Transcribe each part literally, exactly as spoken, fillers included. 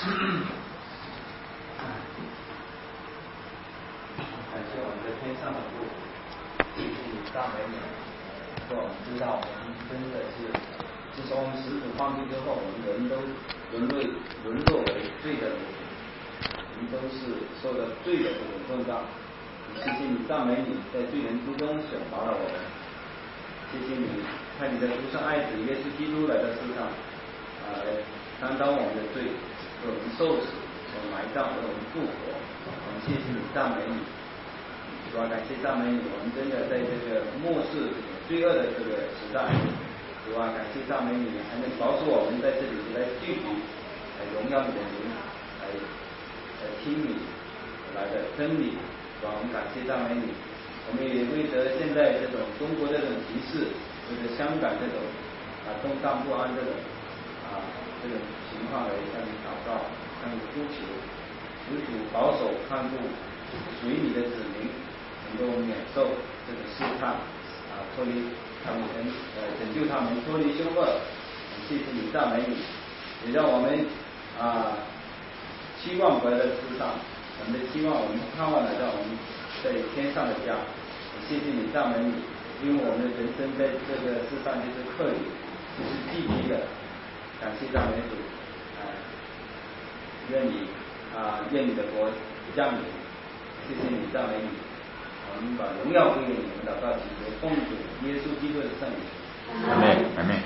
感谢我们的天上的父，谢谢你赞美你，让我们知道我们真的是，自从我们始祖犯罪之后，我们人都沦落沦落为罪的人，我们都是受到罪的这种重担。谢谢你赞美你，在罪人之中选拔了我们。谢谢你，派你的独生爱子耶稣基督来到世上，啊，来担当我们的罪，为我们受死，为我们埋葬，为我们复活。我们谢谢你，赞美你，主啊，感谢赞美你，我们真的在这个末世罪恶的这个时代，主啊，感谢赞美你，还能保守我们在这里来聚集，来荣耀你的名，来来听你来的真理。主啊，我们感谢赞美你。我们也为着现在这种中国这种局势，或者香港这种啊动荡不安这种啊这种情况来向你祷告，向你呼求，求主保守看顾属于你的子民，能够免受这个试探啊，脱离他们呃拯救他们脱离凶恶。谢谢你，赞美你，也让我们啊期望回来的世上，我们的期望，我们盼望来到我们在天上的家。谢谢你，赞美你，因为我们的人生在这个世上就是客旅，就是寄居的。感谢赞美主，啊，愿你啊，愿你的国降临。谢谢你，赞美你，我们把荣耀归给你，我们祷告祈求奉主耶稣基督的圣名。 阿门，阿门。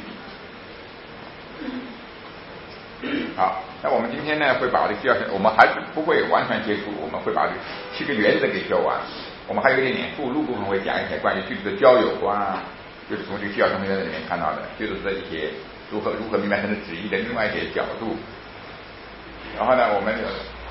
好，那我们今天呢会把这个教训，我们还是不会完全结束，我们会把这七个原则给教完。我们还有一点点附录部分会讲一些关于具体的交友啊，就是从这个教训原则里面看到的，就是说一些如何如何明白神的旨意的另外一些角度。然后呢，我们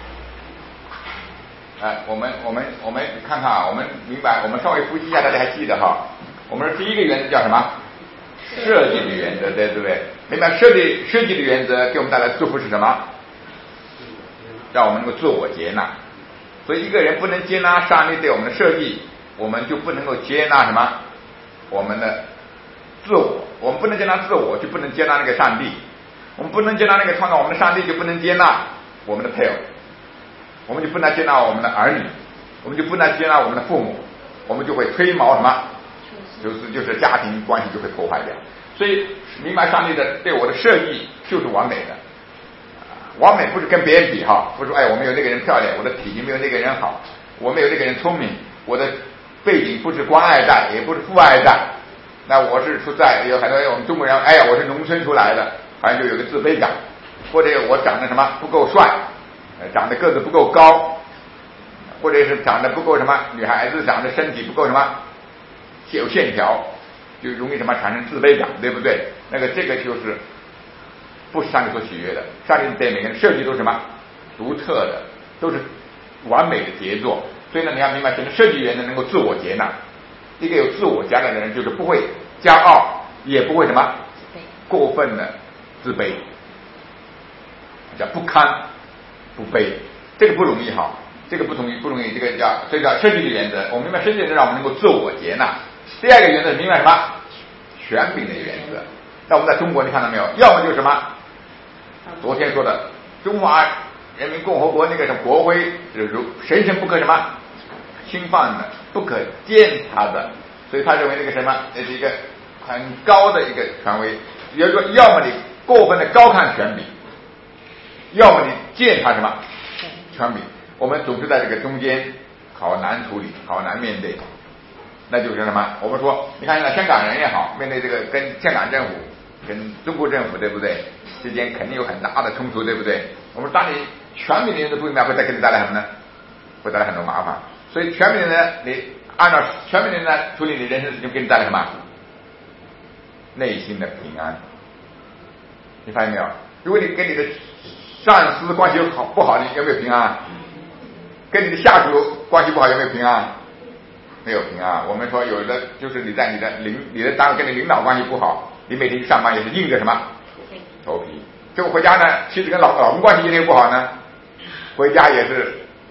哎，我们我们我们看看啊，我们明白，我们稍微复习一下，大家还记得哈？我们说第一个原则叫什么？设计的原则，对对不对？明白设计设计的原则给我们带来的祝福是什么？让我们能够自我接纳。所以一个人不能接纳上帝对我们的设计，我们就不能够接纳什么？我们的自我。我们不能接纳自我，就不能接纳那个上帝。我们不能接纳那个创造我们的上帝，就不能接纳我们的配偶。我们就不能接纳我们的儿女，我们就不能接纳我们的父母，我们就会吹毛什么？就是就是家庭关系就会破坏掉。所以明白上帝的对我的设计就是完美的。完美不是跟别人比哈，不是说哎我没有那个人漂亮，我的体型没有那个人好，我没有那个人聪明，我的背景不是官二代，也不是富二代，那我是出在有很多我们中国人，哎呀我是农村出来的，好像就有个自卑感，或者我长得什么不够帅，长得个子不够高，或者是长得不够什么，女孩子长得身体不够什么有线条，就容易什么产生自卑感，对不对？那个这个就是不是上帝所喜悦的。上帝对每个人设计都是什么独特的，都是完美的杰作。所以呢，你要明白，整个设计原则能够自我接纳。一个有自我接纳的人，就是不会骄傲，也不会什么过分的自卑，叫不堪不卑。这个不容易哈，这个不容易，不容易。这个叫所以叫设计的原则。我们明白设计的原则，让我们能够自我接纳。第二个原则，明白什么？权柄的原则。那我们在中国，你看到没有？要么就是什么？昨天说的中华人民共和国那个什么国徽，就是神圣不可什么侵犯的，不可践踏的，所以他认为那个什么，那是一个很高的一个权威。也就是说，要么你过分的高看权柄，要么你践踏什么权柄。我们总是在这个中间，好难处理，好难面对。那就是什么？我们说，你看现在香港人也好，面对这个跟香港政府、跟中国政府，对不对？之间肯定有很大的冲突，对不对？我们当你全民的人都不明白，会再给你带来什么呢？会带来很多麻烦。所以全民的人，你按照全民的人来处理你人生的事情，给你带来什么？内心的平安。你发现没有？如果你跟你的上司关系好不好，你有没有平安？跟你的下属关系不好，有没有平安？没有平安。我们说有的就是你在你的领你的单位跟你领导关系不好，你每天去上班也是硬着什么头皮。结果回家呢，妻子跟老老公关系一定不好呢，回家也是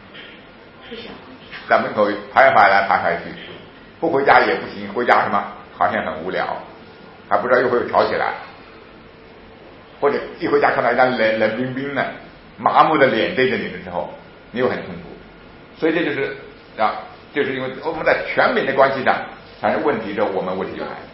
在门口徘徊来徘徊去，不回家也不行，回家什么好像很无聊，还不知道又会吵起来，或者一回家看到人家冷冷冰冰的， 麻木的脸对着你的时候，你又很痛苦。所以这就是啊，就是因为我们在权柄的关系上产生问题之后，我们问题就来了。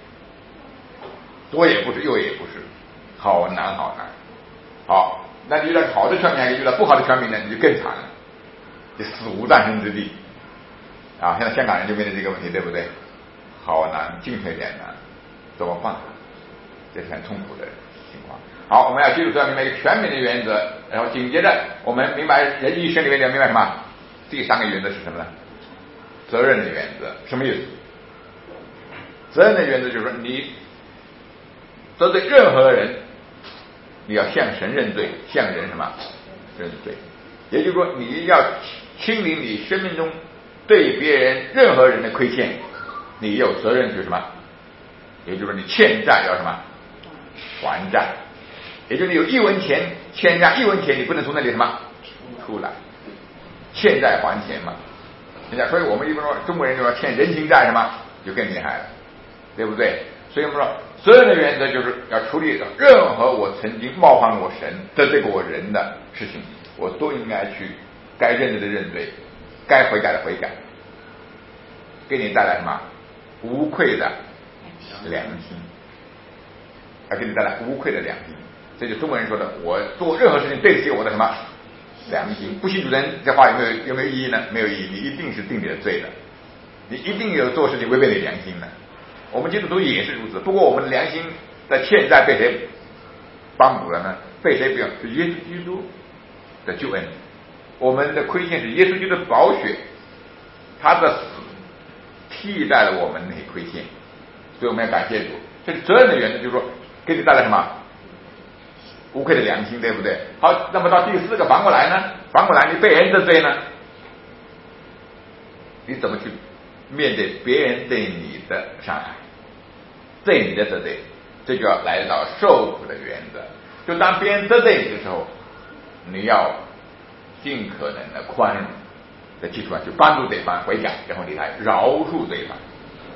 左也不是，右也不是，好难好难。好，那你遇到好的权柄，还遇到不好的权柄呢，你就更惨了，就死无葬身之地。啊，现在香港人就面对这个问题，对不对？好难，进退两难，怎么办？这是很痛苦的情况。好，我们要记住，要明白一个权柄的原则，然后紧接着我们明白人一生里面要明白什么？第三个原则是什么呢？责任的原则。什么意思？责任的原则就是说，你得罪任何人，你要向神认罪，向人什么认罪？也就是说，你要清理你生命中对别人任何人的亏欠，你有责任去什么？也就是说，你欠债要什么？还债。也就是你有一文钱欠债一文钱，你不能从那里什么出来？欠债还钱嘛。人家，所以我们一般说中国人就说欠人情债什么就更厉害了，对不对？所以我们说责任的原则就是要处理任何我曾经冒犯过神、得罪过我人的事情，我都应该去该认罪的认罪，该悔改的悔改，给你带来什么无愧的良心，要给你带来无愧的良心。这就中国人说的，我做任何事情对得起我的什么良心。不信主人这话有没有有没有意义呢？没有意义，你一定是定你的罪的，你一定有做事情违背你良心的。我们基督徒也是如此，不过我们的良心的欠债被谁帮补了呢？被谁补？是耶稣基督的救恩。我们的亏欠是耶稣基督的宝血，他的死替代了我们那些亏欠，所以我们要感谢主。这是责任的原则，就是说给你带来什么无愧的良心，对不对？好，那么到第四个反过来呢？反过来你被人得罪呢，你怎么去面对别人对你的伤害，对你的得罪？这就要来到受苦的原则。就当别人得罪你的时候，你要尽可能的宽容的基础上去帮助对方悔改，然后你来饶恕对方。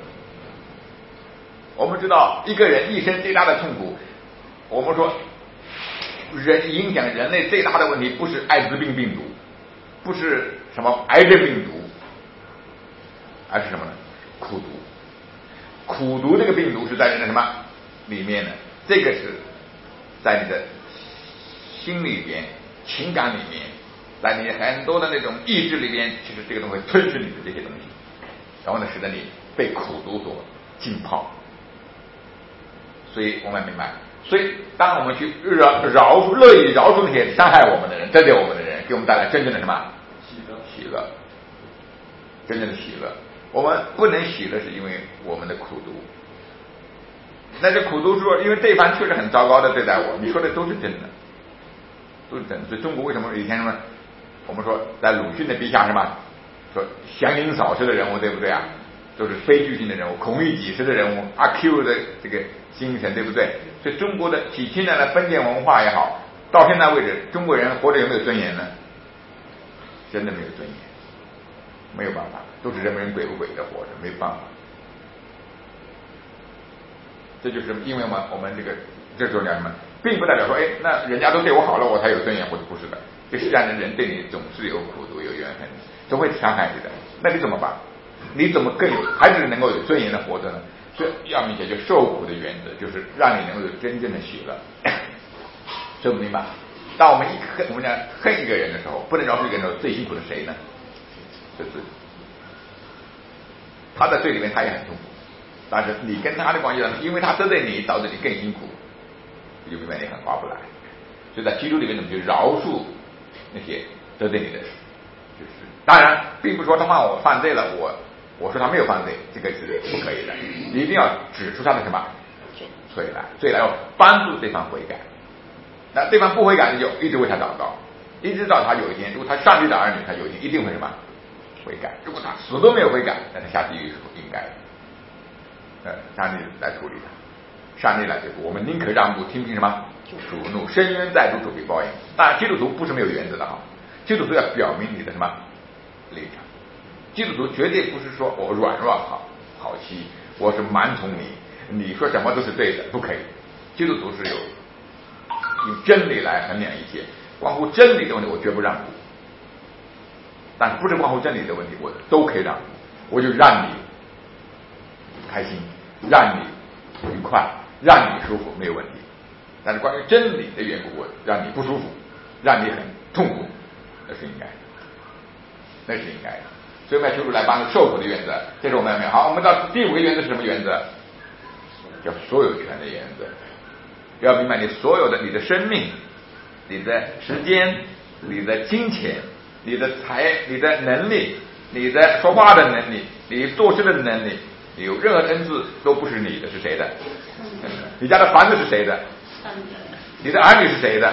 我们知道一个人一生最大的痛苦，我们说人影响人类最大的问题不是艾滋病病毒，不是什么癌症病毒，而是什么呢？苦毒。苦毒这个病毒是在人的什么里面呢？这个是在你的心里边、情感里面，在你很多的那种意志里边，其实这个东西吞噬你的这些东西，然后呢，使得你被苦毒所浸泡。所以我们明白，所以当我们去饶饶恕、乐意饶恕那些伤害我们的人、针对我们的人，给我们带来真正的什么喜乐？喜乐，真正的喜乐。我们不能喜乐，是因为我们的苦毒。那这苦毒说，因为对方确实很糟糕的对待我，你说的都是真的，都是真的。所以中国为什么以前什么，我们说在鲁迅的笔下什么，说祥林嫂式的人物，对不对啊？都是悲剧性的人物，孔乙己式的人物，阿 Q 的这个精神，对不对？所以中国的几千年的封建文化也好，到现在为止，中国人活着有没有尊严呢？真的没有尊严，没有办法，都是人不人鬼不鬼的活着，没办法。这就是因为我们我们这个这时候叫什么，并不代表说，哎，那人家都对我好了，我才有尊严，或者不是的。这世上的人对你总是有苦毒有怨恨，总会伤害你的，那你怎么办？你怎么更有还是能够有尊严的活着呢？所以要明解决受苦的原则，就是让你能够有真正的喜乐。所以我们明白，当我们一恨我们讲恨一个人的时候，不能饶恕一个人的时候，最辛苦的谁呢？就是他在罪里面他也很痛苦，但是你跟他的关系呢，因为他得罪你，导致你更辛苦，你就明白你很划不来。所以在基督里面，我们就饶恕那些得罪你的人。就是当然，并不是说他犯我犯罪了，我我说他没有犯罪，这个是不可以的。你一定要指出他的什么罪来，罪来要帮助对方悔改。那对方不悔改，你就一直为他祷告，一直到他有一天，如果他上帝的儿女，他有一天一定会什么悔改。如果他死都没有悔改，那他下地狱是不应该的。呃，上帝来处理他，上帝来对付我们，宁可让步，听凭什么主怒，深渊在主，主必报应。当然，基督徒不是没有原则的哈，基督徒要表明你的什么立场。基督徒绝对不是说我软弱好好欺，我是蛮从你，你说什么都是对的，不可以。基督徒是有用真理来衡量一切， 关乎真理的问题我绝不让步，但是不是关乎真理的问题我都可以让步，我就让你开心，让你愉快，让你舒服，没有问题。但是关于真理的缘故，我让你不舒服，让你很痛苦，那是应该的，那是应该的。所以我们要求助来帮助受苦的原则，这是我们要没有。好，我们到第五个原则是什么原则？叫所有权的原则。要明白你所有的你的生命、你的时间、你的金钱、你的财、你的能力、你的说话的能力、你做事的能力，你有任何恩赐都不是你的，是谁的？你家的房子是谁的？你的儿女是谁的？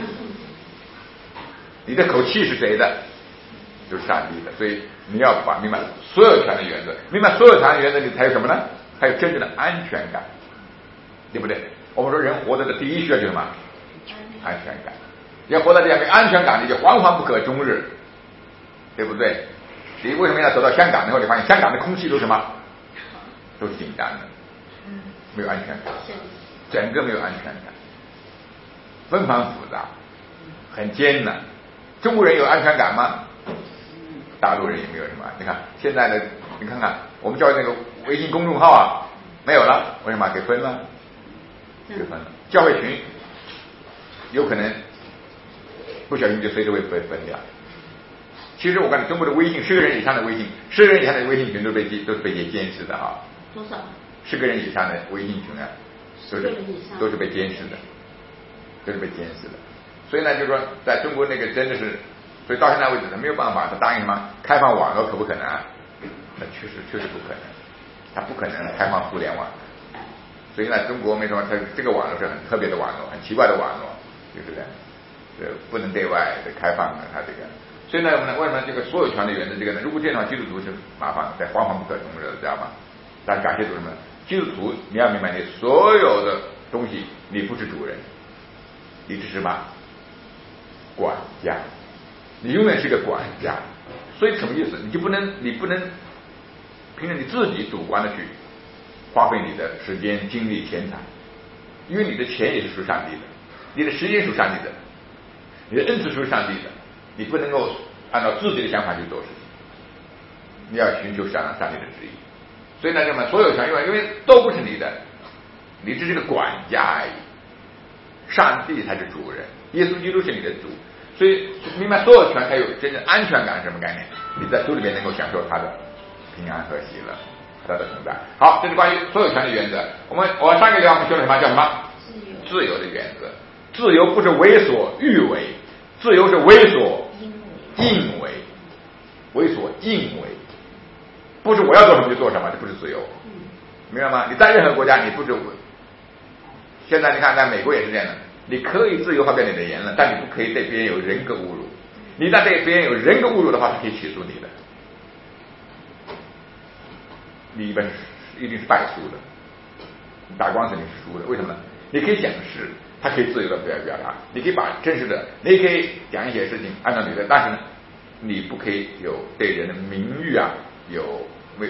你的口气是谁的？就是上帝的。所以你要把明白所有权的原则，明白所有权的原则，你才有什么呢？才有真正的安全感，对不对？我们说人活着的第一需要就是什么？安全感。要活到这样没安全感，你就惶惶不可终日，对不对？你为什么要走到香港以后，你发现香港的空气都什么？都是紧张的，没有安全感，整个没有安全感，纷繁复杂，很艰难。中国人有安全感吗？大陆人也没有什么。你看现在的，你看看我们教育那个微信公众号啊，没有了，为什么？给分了，给分了。教会群有可能不小心就随时会被分掉。其实我看中国的微信，十个人以上的微信，十个人以上的微信群都被都是被监视的啊。 多少？ 十个人以上的微信群啊，都是都是被监视的，都是被监视的。所以呢，就是说，在中国那个真的是，所以到现在为止，他没有办法，他答应什么开放网络，可不可能啊？那确实确实不可能，他不可能开放互联网。所以呢，中国为什么它这个网络是很特别的网络，很奇怪的网络，就是这样，呃，不能对外的开放的，它这个。所以呢，我们为什么这个所有权的原则这个呢？如果这样的话，基督徒是麻烦，在惶惶不可终日的，知道吗？但感谢主什么？基督徒你要明白，你所有的东西，你不是主人，你只是什么？管家，你永远是个管家。所以什么意思？你就不能，你不能凭着你自己主观的去花费你的时间、精力、钱财，因为你的钱也是属上帝的，你的时间属上帝的，你的恩赐属上帝的，你不能够按照自己的想法去做事情，你要寻求上上帝的旨意。所以呢，这么所有权因为因为都不是你的，你只是个管家而已，上帝才是主人，耶稣基督是你的主。所以明白所有权才有真正安全感是什么概念？你在主里面能够享受他的平安和喜乐，他的存在。好，这是关于所有权的原则。我们我上个地方我们学了什么？叫什么？自由。自由的原则。自由不是为所欲为，自由是为所应为。为所应为，不是我要做什么就做什么，这不是自由。明白吗？你在任何国家，你不是现在你看，在美国也是这样的。你可以自由发表你的言论，但你不可以对别人有人格侮辱。你一旦对别人有人格侮辱的话，是可以起诉你的。你一般是一定是败诉的，你打官司你是输的。为什么呢？你可以讲实，他可以自由的表表达，你可以把真实的，你可以讲一些事情按照你的，但是呢，你不可以有对人的名誉啊，有没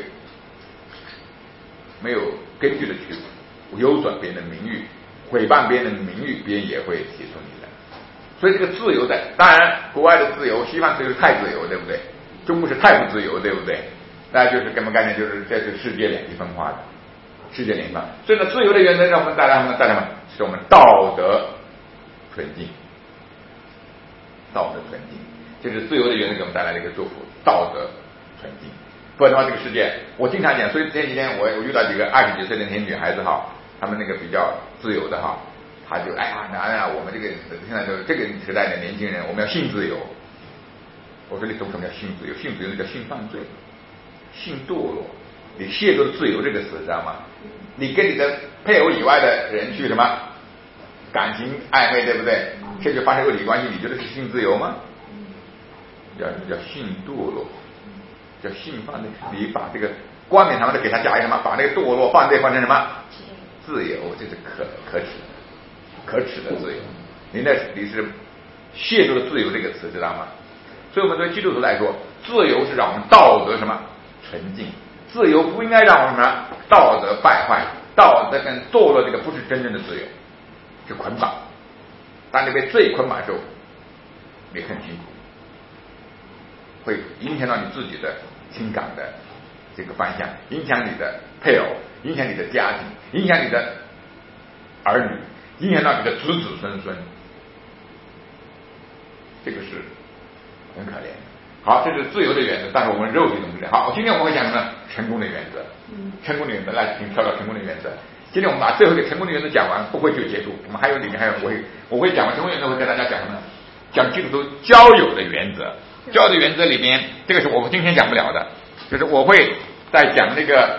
没有根据的去有损别人的名誉。诽谤别人的名誉，别人也会起诉你的。所以这个自由在，当然国外的自由，西方自由是太自由，对不对？中国是太不自由，对不对？那就是根本概念就是这是世界两极分化的，世界两极分化。所以呢，自由的原则让我们带来什么？带来什么？是我们道德纯净，道德纯净，这是自由的原则给我们带来的一个祝福，道德纯净。不然的话，这个世界我经常讲，所以这几天我我遇到几个二十几岁的那些女孩子哈。他们那个比较自由的哈，他就哎呀，哎呀，我们这个现在就这个时代的年轻人，我们要性自由。我说你懂什么叫性自由？性自由那叫性犯罪，性堕落。你亵渎自由这个词，知道吗？你跟你的配偶以外的人去什么感情暧昧，对不对？这就发生肉体关系，你觉得是性自由吗？叫叫性堕落，叫性犯罪。你把这个冠冕堂皇的给他加一什么？把那个堕落犯罪换成什么？自由，这是可可耻的，可耻的自由。你那你是亵渎了自由这个词，知道吗？所以我们对基督徒来说，自由是让我们道德什么纯净，自由不应该让我们什么道德败坏，道德跟堕落这个不是真正的自由，是捆绑。当你被罪捆绑的时候， 你很辛苦，会影响到你自己的情感的这个方向，影响你的配偶，影响你的家庭，影响你的儿女，影响到你的子子孙孙，这个是很可怜的。好，这是自由的原则，但是我们肉体中不是。好，今天我们会讲什么？成功的原则。成功的原则，来，请跳到成功的原则。今天我们把最后一个成功的原则讲完，不会就结束。我们还有里面还有，我会我会讲完成功原则，会跟大家讲什么呢？讲基督徒交友的原则。交友的原则里边，这个是我们今天讲不了的，就是我会在讲那个，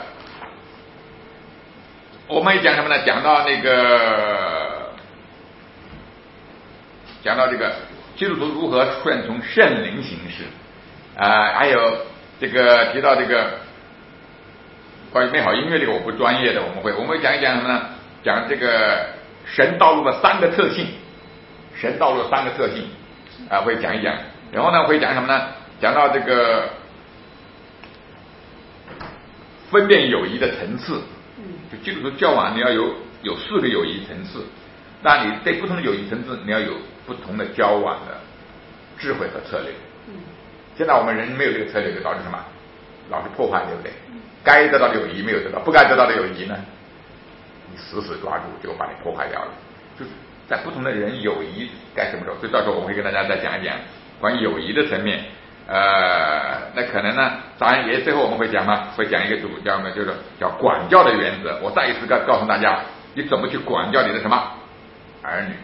我们讲什么呢？讲到那个，讲到这个基督徒如何顺从圣灵行事。啊、呃，还有这个提到这个关于美好音乐这个我不专业的，我们会我们会讲一讲什么呢？讲这个神道路的三个特性，神道路的三个特性啊、呃，会讲一讲。然后呢，会讲什么呢？讲到这个分辨友谊的层次，就基督徒交往你要有有四个友谊层次，那你对不同的友谊层次你要有不同的交往的智慧和策略。现在我们人没有这个策略，就导致什么？老是破坏，对不对？该得到的友谊没有得到，不该得到的友谊呢，你死死抓住，就把你破坏掉了。就是在不同的人友谊该什么时候？所以到时候我会跟大家再讲一讲关于友谊的层面。呃，那可能呢，当然也最后我们会讲嘛，会讲一个主叫呢，就是叫管教的原则。我再一次告告诉大家，你怎么去管教你的什么儿女。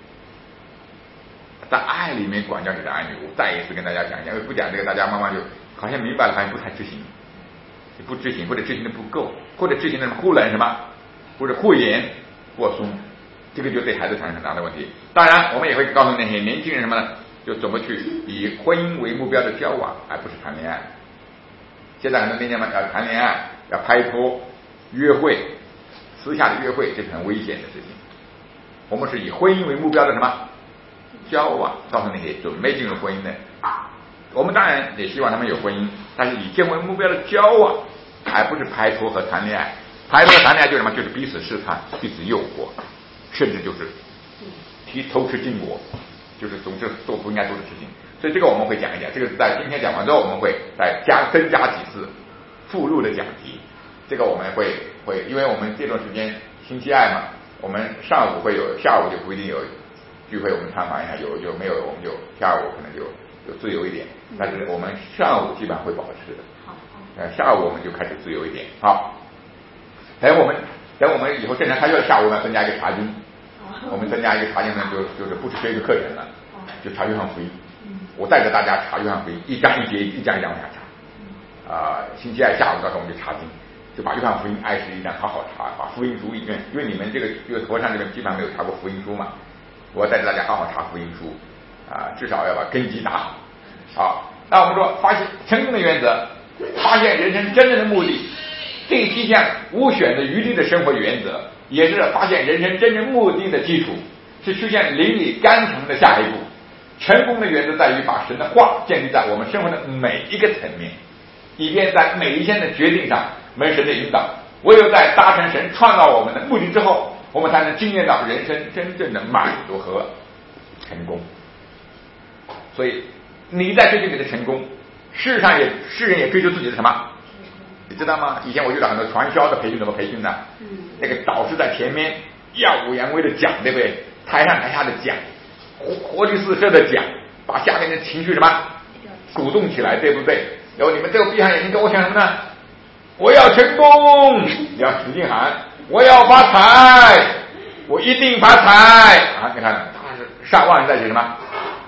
在爱里面管教你的儿女，我再一次跟大家讲一讲，因为不讲这个，大家慢慢就好像明白了，好像不太执行，你不执行或者执行的不够，或者执行的什么忽冷什么，或者忽严过松，这个就对孩子产生很大的问题。当然，我们也会告诉那些年轻人什么呢？就怎么去以婚姻为目标的交往，而不是谈恋爱。现在很多年轻人要谈恋爱，要拍拖、约会，私下的约会，这是很危险的事情。我们是以婚姻为目标的什么？交往，告诉那些准备进入婚姻的，我们当然也希望他们有婚姻，但是以结婚目标的交往，而不是拍拖和谈恋爱。拍拖和谈恋爱就是什么？就是彼此试探、彼此诱惑，甚至就是提偷吃禁果，就是总之做不应该做的事情。所以这个我们会讲一讲，这个在今天讲完之后，我们会再加增加几次附录的讲题。这个我们会会，因为我们这段时间星期二嘛，我们上午会有，下午就不一定有。聚会我们参访一下，有就没有我们就下午可能就就自由一点，但是我们上午基本上会保持的。好，呃，下午我们就开始自由一点。好，等我们等我们以后正常开学，下午呢增加一个查经，我们增加一个查经呢，就就是不只是一个课程了，就查约翰福音。我带着大家查约翰福音，一章一节，一章一章往下查。啊、呃，星期二下午到时候我们就查经，就把约翰福音二十一章好好查，把福音书里面，因为你们这个这个佛山这边基本上没有查过福音书嘛。我带着大家好好查福音书啊，至少要把根基打好。好，那我们说发现成功的原则，发现人生真正的目的，第七项无选择余地的生活原则，也是发现人生真正目的的基础，是实现邻里甘诚的下一步。成功的原则在于把神的话建立在我们生活的每一个层面，以便在每一天的决定上蒙神的引导。唯有在达成神创造我们的目的之后，我们才能经验到人生真正的满足和成功。所以你在追求你的成功，世上也世人也追求自己的什么？你知道吗？以前我遇到很多传销的培训，怎么培训呢？嗯，那个导师在前面耀武扬威的讲，对不对？台上台下的讲，活活力四射的讲，把下面的情绪什么鼓动起来，对不对？然后你们最后闭上眼睛跟我想什么呢？我要成功！你要使劲喊。我要发财，我一定发财啊！你看，他是上万人在写什么？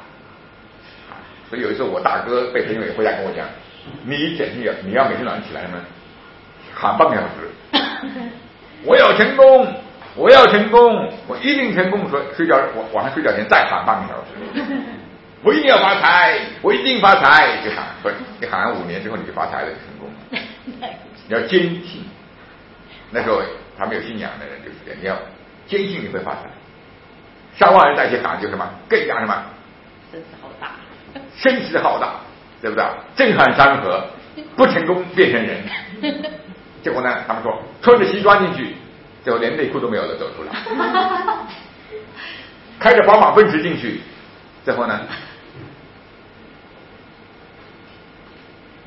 所以有一次我大哥被评委回家跟我讲，你简直要你要每天早上起来什么喊半个小时，我要成功，我要成功，我一定成功。说睡觉我晚上睡觉前再喊半个小时，我一定要发财，我一定发财，就喊，不是你喊完五年之后你就发财了，就成功了。你要坚信，那时候。他没有信仰的人就是这样，你要坚信你会发财。上万人在一起喊就什么，更加什么，声势浩大，声势浩大，对不对？震撼山河，不成功变成人。结果呢，他们说穿着西装进去，最后连内裤都没有了走出来。开着宝马奔驰进去，最后呢，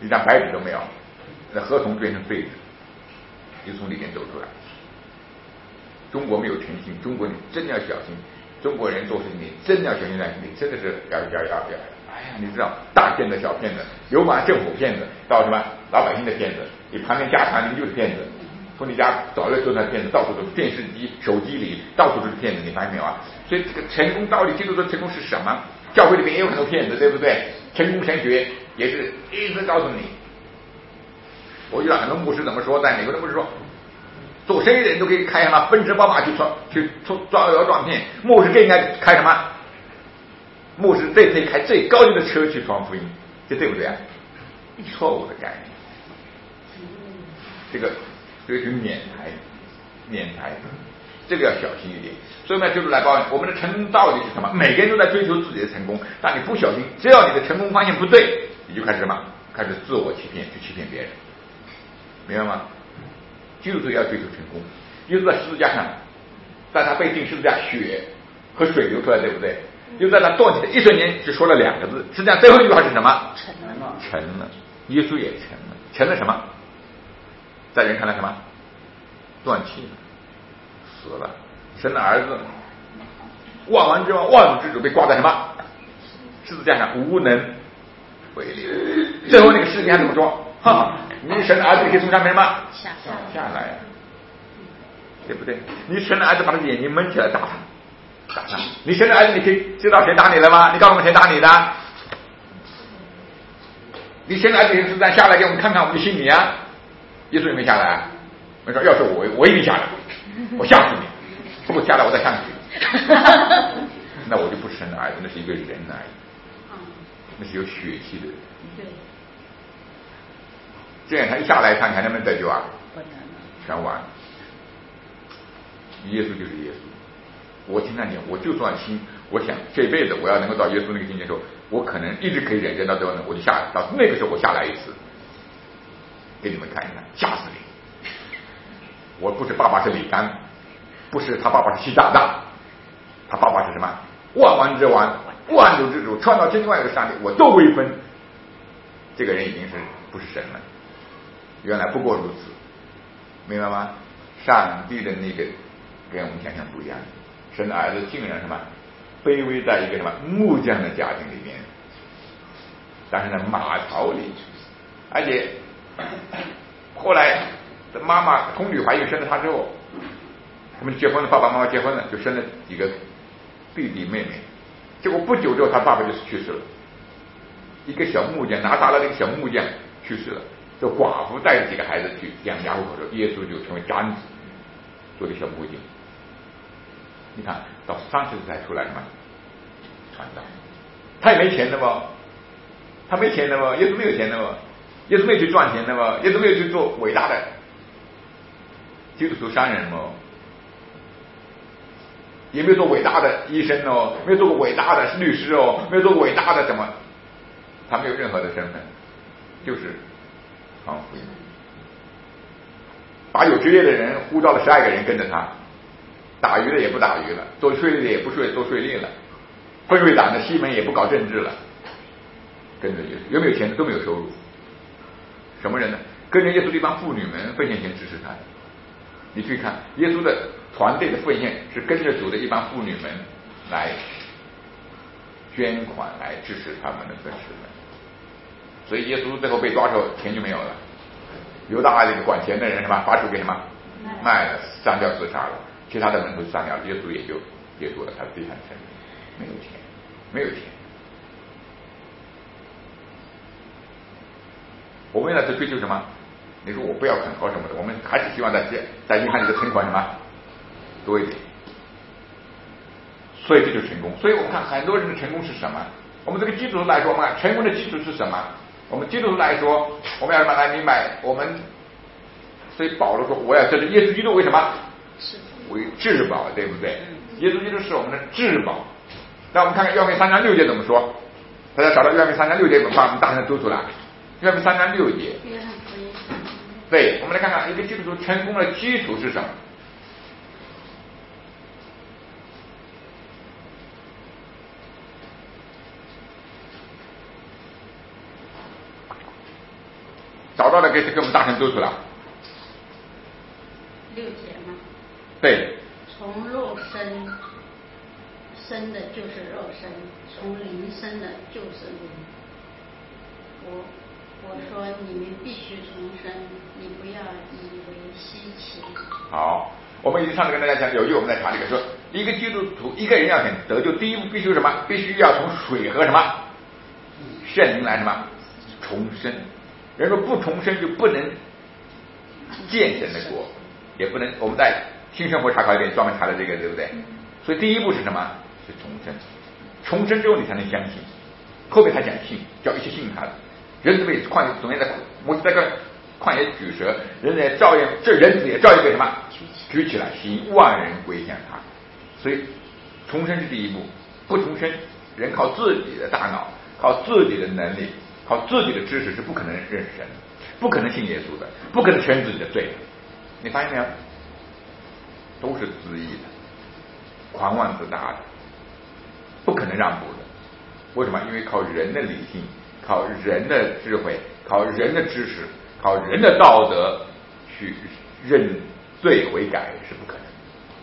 一张白纸都没有，那合同变成废纸，就从里面走出来。中国没有诚信，中国你真要小心，中国人做事情你真要小心，你真的是要要要要，哎呀，你知道大骗子小骗子，有把政府骗子到什么老百姓的骗子，你旁边家常邻就是骗子，从你家早就做出来骗子，到处都是电视机、手机里到处都是骗子，你发现没有啊？所以这个成功到底基督徒成功是什么？教会里面也有很多骗子，对不对？成功神学也是一直告诉你。我遇到很多牧师怎么说，在美国的牧师说，做生意的人都可以开什么奔驰、宝马去撞去撞摇撞骗，牧师更应该开什么？牧师这次开最高级的车去传福音，这对不对啊？错误的概念。这个这个是免财，免财，这个要小心一点。所以呢，就是来告诉你，我们的成功到底是什么？每个人都在追求自己的成功，但你不小心，只要你的成功方向不对，你就开始什么？开始自我欺骗，去欺骗别人，明白吗？基督徒要追求成功，耶稣在十字架上，在他被钉十字架，血和水流出来，对不对？就在他断气的一瞬间，只说了两个字，实际上最后一句话是什么？ 成了， 成了。耶稣也成了，成了什么？在人看来什么？断气了，死了。神的儿子，万王之王，万主之主，被挂在什么十字架上，无能为力。最后那个诗篇怎么说？哈，你神的儿子，你可以从上面什么下下来呀、啊？对不对？你神的儿子把他的眼睛蒙起来打他，打他。你神的儿子，你可以知道谁打你了吗？你告诉我们谁打你的？你神的儿子十字架下来给我们看看，我们就信你啊。耶稣有没有下来啊？我说要是我，我一定下来，我吓死你。如果下来我再上去，那我就不是神的儿子，那是一个人而已，那是有血气的人。 对， 这样他一下来看还能不能得救啊？ 不能， 全完了。耶稣就是耶稣。我听他讲，我就算信，我想这辈子我要能够到耶稣那个境界的时候，我可能一直可以忍忍到最后呢，我就下来，到那个时候我下来一次，给你们看一看，吓死你！我不是爸爸是李刚。不是他爸爸是习大大，他爸爸是什么？万王之王，万主之主，创造另外一个上帝，我都微分。这个人已经是不是神了？原来不过如此，明白吗？上帝的那个跟我们想象不一样，神的儿子竟然什么卑微在一个什么木匠的家庭里面，但是呢马槽里，而且后来妈妈童女怀孕生了他之后。他们结婚了，爸爸妈妈结婚了，就生了几个弟弟妹妹。结果不久之后，他爸爸就去世了。一个小木匠拿撒勒的一个小木匠去世了，这寡妇带着几个孩子去养家糊口的时候，耶稣就成为长子，做个小木匠。你看到三十岁才出来什么传道，他也没钱的嘛，他没钱的嘛，耶稣没有钱的嘛，耶稣没有去赚钱的嘛，耶稣没有去做伟大的基督徒商人嘛。也没有做伟大的医生哦，没有做过伟大的律师哦，没有做过伟大的什么，他没有任何的身份，就是传福音。把有职业的人呼召了十二个人跟着他，打鱼的也不打鱼了，做税吏的也不税做税吏了，分会党的西门也不搞政治了，跟着耶稣。有没有钱都没有收入，什么人呢？跟着耶稣的一帮妇女们奉献钱支持他。你去看耶稣的团队的奉献是跟着主的一帮妇女们来捐款来支持他们的分食们，所以耶稣最后被抓的时候钱就没有了，犹大这个管钱的人什么把主给什么卖了，上吊自杀了，其他的门徒上吊，耶稣也就结束了他悲惨生命。没有钱，没有钱。我们呢在追求什么？你说我不要很好什么的，我们还是希望在在银行里的存款什么多一点，所以这就是成功。所以我们看很多人的成功是什么？我们这个基督徒来说嘛，成功的基础是什么？我们基督徒来说，我们要慢慢来明白，我们所以保罗说，我要这是耶稣基督为什么？为至宝，对不对？耶稣基督是我们的至宝。那我们看看约翰三章六节怎么说？大家找到约翰三章六节，把我们大声读出来。约翰三章六节。对，我们来看看一个基督徒成功的基础是什么？ 到的给给我们大声读出来。 六节吗？ 对。 从肉身生的就是肉身，从灵生的就是灵。我我说你们必须重生，你不要以为稀奇。 好，我们已经上次跟大家讲，有句我们在查这个说，一个基督徒一个人要想得救，第一步必须什么？必须要从水和什么圣灵来什么重生。人说不重生就不能见神的国，也不能。我们在新生活查考里面专门查的这个，对不对？所以第一步是什么？是重生。重生之后你才能相信。后面他讲信，叫一切信他的。人子被旷野，总也在摩西在个旷野举蛇，人子也照样，这人子也照样被什么举起来，吸引万人归向他。所以重生是第一步，不重生，人靠自己的大脑，靠自己的能力，靠自己的知识是不可能认识神的，不可能信耶稣的，不可能承认自己的罪的。你发现没有？都是恣意的，狂妄自大的，不可能让步的。为什么？因为靠人的理性，靠人的智慧，靠人的知识，靠人的道德去认罪悔改是不可能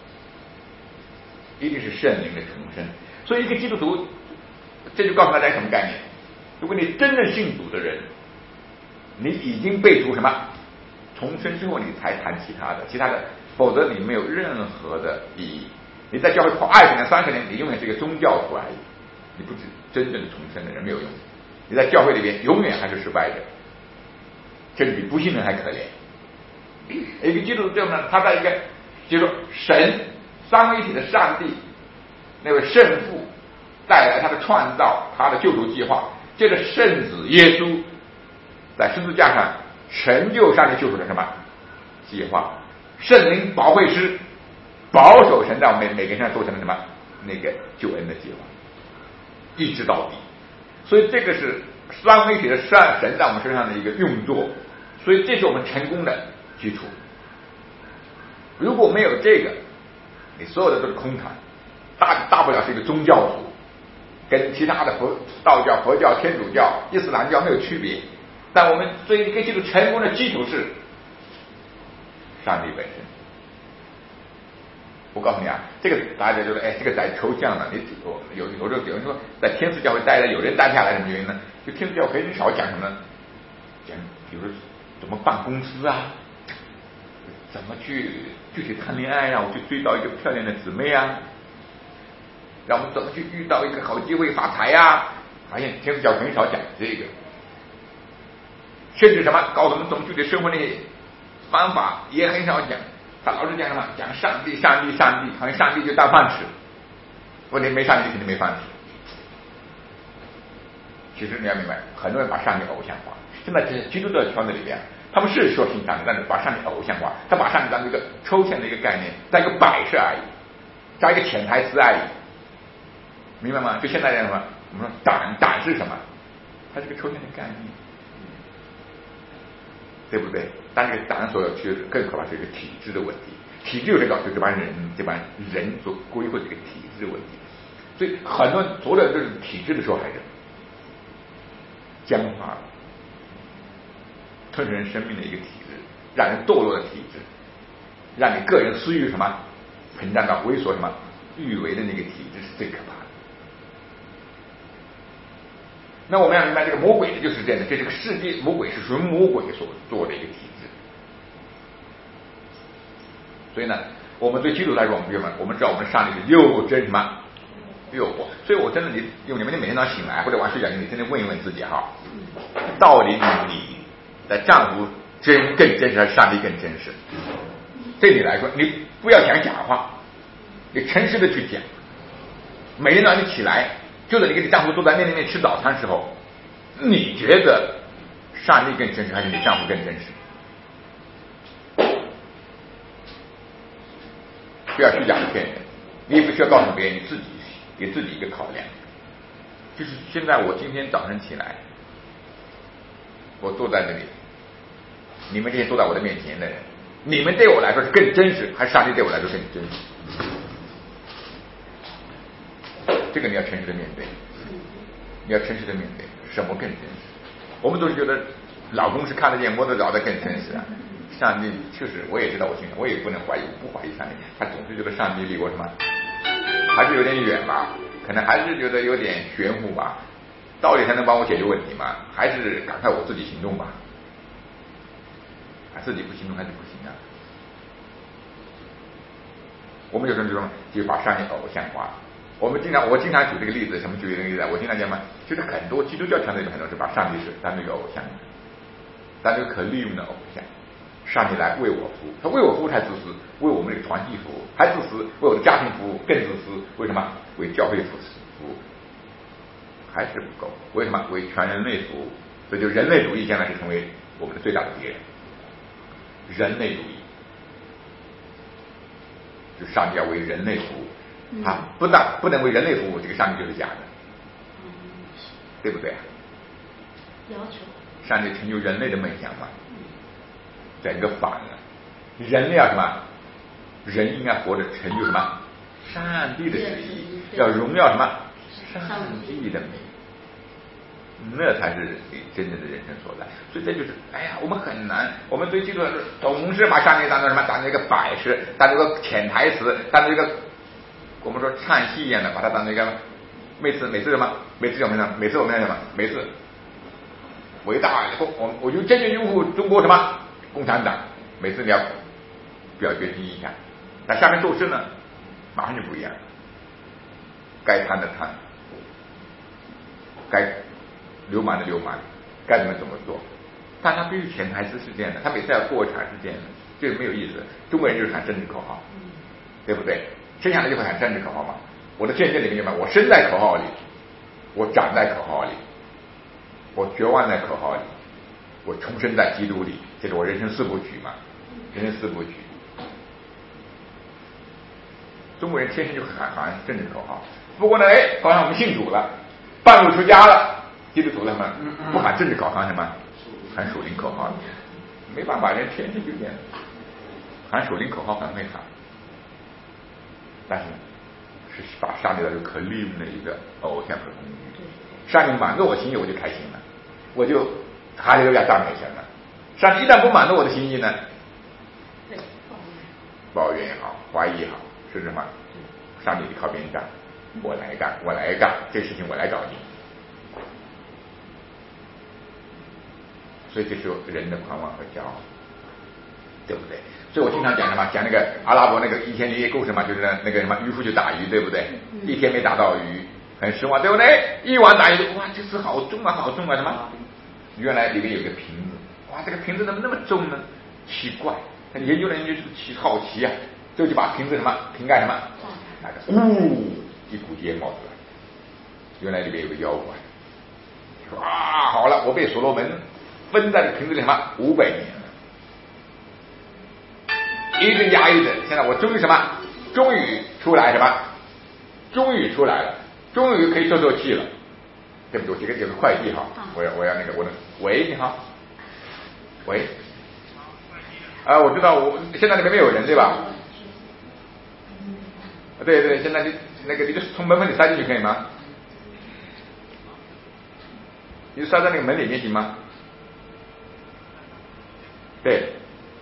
的，一定是圣灵的重生。所以一个基督徒，这就告诉大家什么概念？如果你真正信主的人，你已经被主什么重生之后，你才谈其他的，其他的，否则你没有任何的意义。你在教会跑二十年、三十年，你永远是一个宗教徒而已，你不是真正的重生的人，没有用。你在教会里边永远还是失败者，甚至比不信人还可怜。一个基督徒这样呢，他在一个就是说神三位一体的上帝那位圣父带来他的创造，他的救赎计划，借着圣子耶稣在十字架上成就上帝救赎的什么计划，圣灵保惠师保守神在我们每个人上做成了什么那个救恩的计划，一直到底。所以这个是三位一体的神在我们身上的一个运作，所以这是我们成功的基础。如果没有这个，你所有的都是空谈，大大不了是一个宗教徒，跟其他的佛道教、佛教、天主教、伊斯兰教没有区别。但我们所以一个基督成功的基础是上帝本身。我告诉你啊，这个大家觉得哎，这个太抽象了。你有有时候有人说在天主教会待的，有人待下来什么原因呢？就天主教很少讲什么，讲比如说怎么办公司啊，怎么去具体谈恋爱啊，我去追到一个漂亮的姊妹啊，让我们怎么去遇到一个好机会发财啊。发现天主教很少讲这个，甚至什么告诉我们怎么具体生活那些方法也很少讲。他老是讲什么？讲上帝，上帝，上帝，好像上帝就当饭吃。问题没上帝肯定没饭吃。其实你要明白，很多人把上帝偶像化。现在这基督教圈子里边，他们是说信上帝，但是把上帝偶像化，他把上帝当成一个抽象的一个概念，当一个摆设而已，加一个潜台词而已，明白吗？就现在这什么，我们说胆胆是什么？它是个抽象的概念。对不对？但是党所有其实更可怕是一个体制的问题，体制有这个就这帮人这帮人所归会这个体制的问题，所以很多所有的这种体制的受害者，僵化了，吞噬人生命的一个体制，让人堕落的体制，让你个人私欲什么膨胀到猥琐什么欲为的那个体制是最可怕的。那我们要明白，这个魔鬼的就是这样的，这是个世界魔鬼是属于魔鬼所做的一个体制。所以呢，我们对基督来说，我们朋友们，我们知道我们上帝是诱真什么诱惑。所以我真的，你用你们每天早上醒来或者晚睡觉，你真的问一问自己哈，到底你的丈夫真更真实，还是上帝更真实？对你来说，你不要讲假话，你诚实的去讲。每天早上你起来，就在你跟你丈夫坐在面对面吃早餐的时候，你觉得上帝更真实，还是你丈夫更真实？不要虚假的骗人，你也不需要告诉别人，你自己给自己一个考量。就是现在我今天早上起来，我坐在这里，你们这些坐在我的面前的人，你们对我来说是更真实，还是上帝对我来说更真实？这个你要诚实的面对，你要诚实的面对，什么更真实？我们都是觉得老公是看得见摸得着的更真实啊。上帝确实，我也知道我信，我也不能怀疑，我不怀疑上帝，他总是觉得上帝离我什么，还是有点远吧，可能还是觉得有点玄乎吧。到底才能帮我解决问题吗？还是赶快我自己行动吧？啊，自己不行动还是不行啊。我们有时候就说，就把上帝偶像化。我们经常，我经常举这个例子，什么举这个例子？我经常讲嘛，就是很多基督教传统里很多是把上帝是当这个偶像，当这个可利用的偶像。上帝来为我服务，他为我服务太自私，为我们这个团体服务还自私，为我的家庭服务更自私。为什么？为教会服务还是不够？为什么？为全人类服务。所以就人类主义现在是成为我们的最大的敌人。人类主义，就上帝要为人类服务，他不但不能为人类服务，这个上帝就是假的，对不对？ 要求上帝成就人类的梦想嘛，整个反了。人类要什么？人应该活着成就什么？上帝的旨意，要荣耀什么？上帝的美，那才是真正的人生所在。所以这就是，哎呀，我们很难，我们对基督徒总是把上帝当成什么？当成一个摆饰，当成一个潜台词，当成一个我们说唱戏一样的，把它当成一个每次每次什么？每次我们呢？每次我们要什么？每次伟大共，我我就坚决拥护中国什么共产党。每次你要表决心一下，那下面做事呢，马上就不一样，该贪的贪。该流氓的流氓，该怎么怎么做，但他必须潜台词是这样的，他每次要过场是这样的，这个没有意思。中国人就是喊政治口号，对不对？生下来就会喊政治口号嘛。我的见证里面嘛，我生在口号里，我长在口号里，我绝望在口号里，我重生在基督里，这是我人生四部曲嘛，人生四部曲。中国人天生就喊喊政治口号，不过呢，哎，好像我们信主了。半路出家了，基督徒他们不喊政治口号什么，喊属灵口号，没办法，人天生就这样，喊属灵口号很会喊，但是是把上帝的这个可利用的一个偶像和工具。上帝满足我心意，我就开心了，我就哈利路亚赞美神了。上帝一旦不满足我的心意呢，抱怨也好，怀疑也好，是什么？上帝靠边站。我来干，我来干，这事情我来搞定。所以这是人的狂妄和骄傲，对不对？所以我经常讲什么，讲那个阿拉伯那个一天一夜故事嘛，就是那个什么渔夫去打鱼，对不对？一天没打到鱼，很失望，对不对？一晚打鱼，哇，这次好重啊，好重啊！什么？原来里面有个瓶子，哇，这个瓶子怎么那么重呢？奇怪，他研究人研究就是奇好奇啊，就就把瓶子什么瓶盖什么，那个呜。一股烟冒出来，原来里面有个妖怪，说啊，好了，我被所罗门分在瓶子里什么五百年了，一直压抑着，现在我终于什么，终于出来什么，终于出来了，终于可以透透气了。对不起，我这个有个快递哈，我要我要那个我的，喂，你好，喂，啊，我知道，我现在里面没有人对吧？对对，现在你那个你就从门缝里塞进去可以吗？你就塞在那个门里面行吗？对，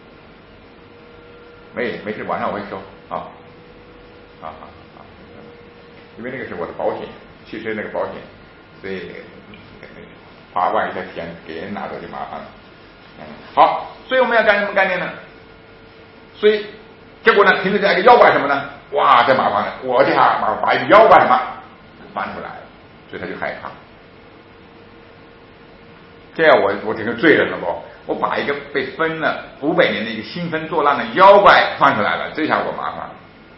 没没事，晚上我会收，好，好好好，因为那个是我的保险，汽车那个保险，所以怕万一他钱给人拿走就麻烦了。嗯，好，所以我们要干什么概念呢？所以结果呢，凭着这样一个妖怪什么呢？哇，这麻烦了！我这下把把一个妖怪什么搬出来了，所以他就害怕。这样我我这个罪人了不？我把一个被分了五百年的一个兴风作浪的妖怪放出来了，这下我麻烦了。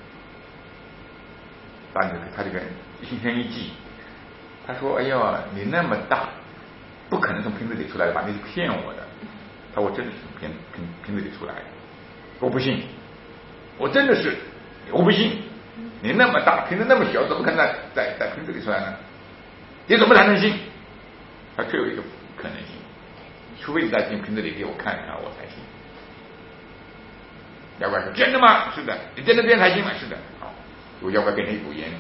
但是他这个心生一计，他说：“哎呦，你那么大，不可能从瓶子里出来的吧？你是骗我的。”他说：“我真的是从瓶瓶瓶子里出来的，我不信，我真的是。”我不信，你那么大，瓶子那么小，怎么可能在在在瓶子里出来呢？你怎么才能信？它只有一个可能性，除非你在进瓶子里给我看看，我才信。妖怪说：“真的吗？是的，你真的变才信吗？是的。”好，有妖怪变成一股烟，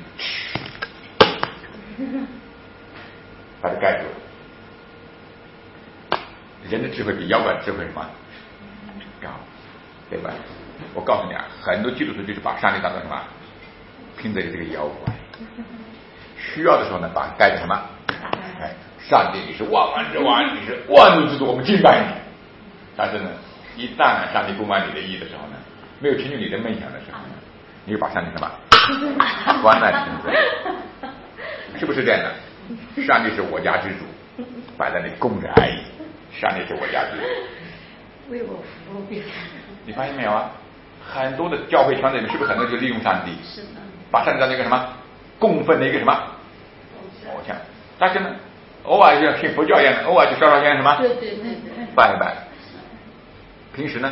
把它盖住了。 人的智慧比妖怪智慧什么高，对吧？我告诉你啊，很多基督徒就是把上帝当做什么，拼的这个妖怪，需要的时候呢，把盖着什么？哎，上帝你是万王之王，你是万物之主，我们敬拜你。但是呢，一旦上帝不满你的意的时候呢，没有成就你的梦想的时候呢，你就把上帝什么关在瓶子，是不是这样的？上帝是我家之主，摆在那里供着而已。上帝是我家之主， 为我服务别人。 你发现没有啊？很多的教会圈子里面是不是很多就利用上帝？ 是的。 把上帝当成一个什么供奉的一个什么偶像？但是呢，偶尔就像信佛教一样的，偶尔就烧烧香什么？ 对对对对。 拜一拜。平时呢，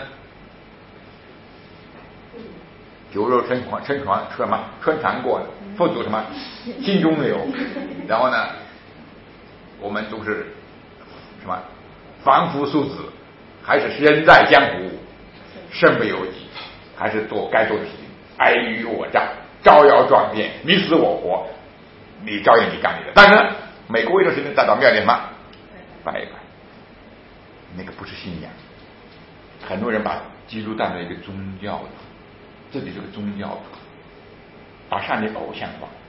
酒肉撑船撑船什么穿船过，佛祖什么心中留。然后呢，我们都是什么凡夫俗子，还是人在江湖，身不由己，还是做该做的事情，尔虞我诈，招摇撞骗，你死我活，你照样你干你的。但是呢，每过一段时间再到庙里什么拜一拜，那个不是信仰。很多人把基督当成一个宗教的，这里是个宗教的，把上帝偶像化，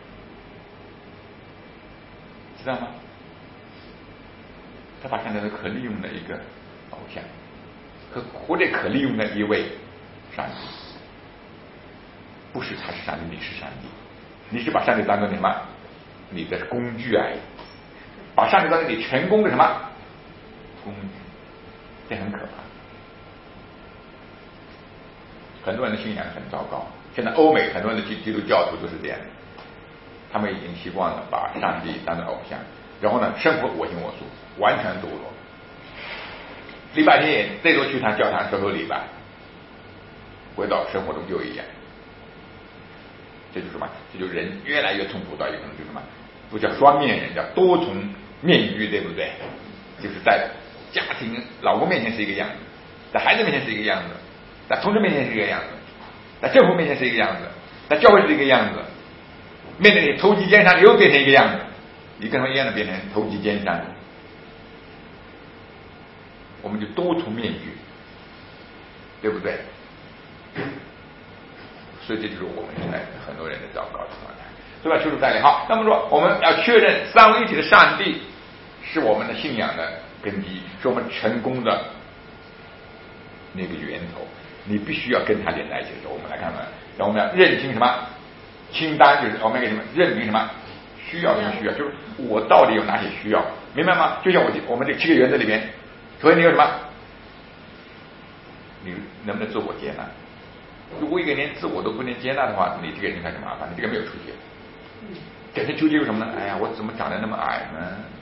知道吗？他把上帝的可利用的一个偶像，和或者可利用的一位上帝，不是他是上帝，你是上帝，你是把上帝当成什么？你的工具而已，把上帝当成你成功的什么工具，这很可怕。很多人的信仰很糟糕，现在欧美很多人的基基督教徒都是这样的，他们已经习惯了把上帝当成偶像，然后呢，生活我行我素，完全堕落。礼拜天也最多去趟教堂守守礼拜，回到生活中就一样。这就是什么？这就是人越来越痛苦到一个就是什么？不叫双面人，叫多重面具，对不对？就是在家庭老公面前是一个样子，在孩子面前是一个样子，在同事面前是一个样子，在政府面前是一个样子，在教会是一个样子，面对你投机奸商又变成一个样子，你跟他们一样的变成投机奸商，我们就多重面具，对不对？所以这就是我们现在很多人的糟糕的状态，对吧？就是在里好，那么说我们要确认三位一体的上帝是我们的信仰的根基，是我们成功的那个源头。你必须要跟他连在一起的时候，我们来看看，然后我们要认清什么清单，就是我们给什么认明什么需要，什么需要，就是我到底有哪些需要，明白吗？就像我我们这七个原则里边，首先你有什么？你能不能自我接纳？如果一个连自我都不能接纳的话，你这个人开始麻烦，你这个没有出息。整天纠结于什么呢？哎呀，我怎么长得那么矮呢？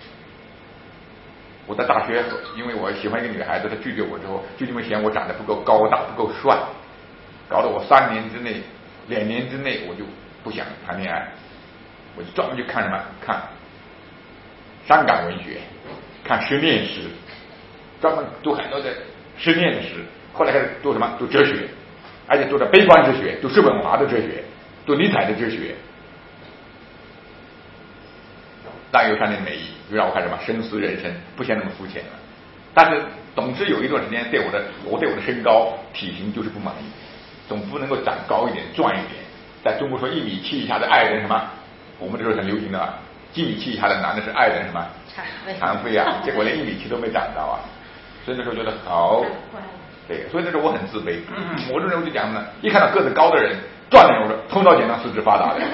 我在大学，因为我喜欢一个女孩子，她拒绝我之后，就因为嫌我长得不够高大、不够帅，搞得我三年之内、两年之内我就不想谈恋爱，我就专门去看什么？看伤感文学，看失恋诗，专门读很多的失恋的诗。后来开始读什么？读哲学，而且读的悲观哲学，读叔本华的哲学，读尼采的哲学。但有上帝的美意，就让我看什么深思人生，不像那么肤浅了。但是总是有一段时间对我的，我对我的身高体型就是不满意，总不能够长高一点、壮一点。在中国说一米七以下的爱人什么，我们这时候很流行的，一米七以下的男的是爱人什么残废啊，结果连一米七都没长到啊，所以那时候觉得好，对，所以那时候我很自卑。嗯、我这人我就讲呢，一看到个子高的人，锻炼我说头脑简单，四肢发达的。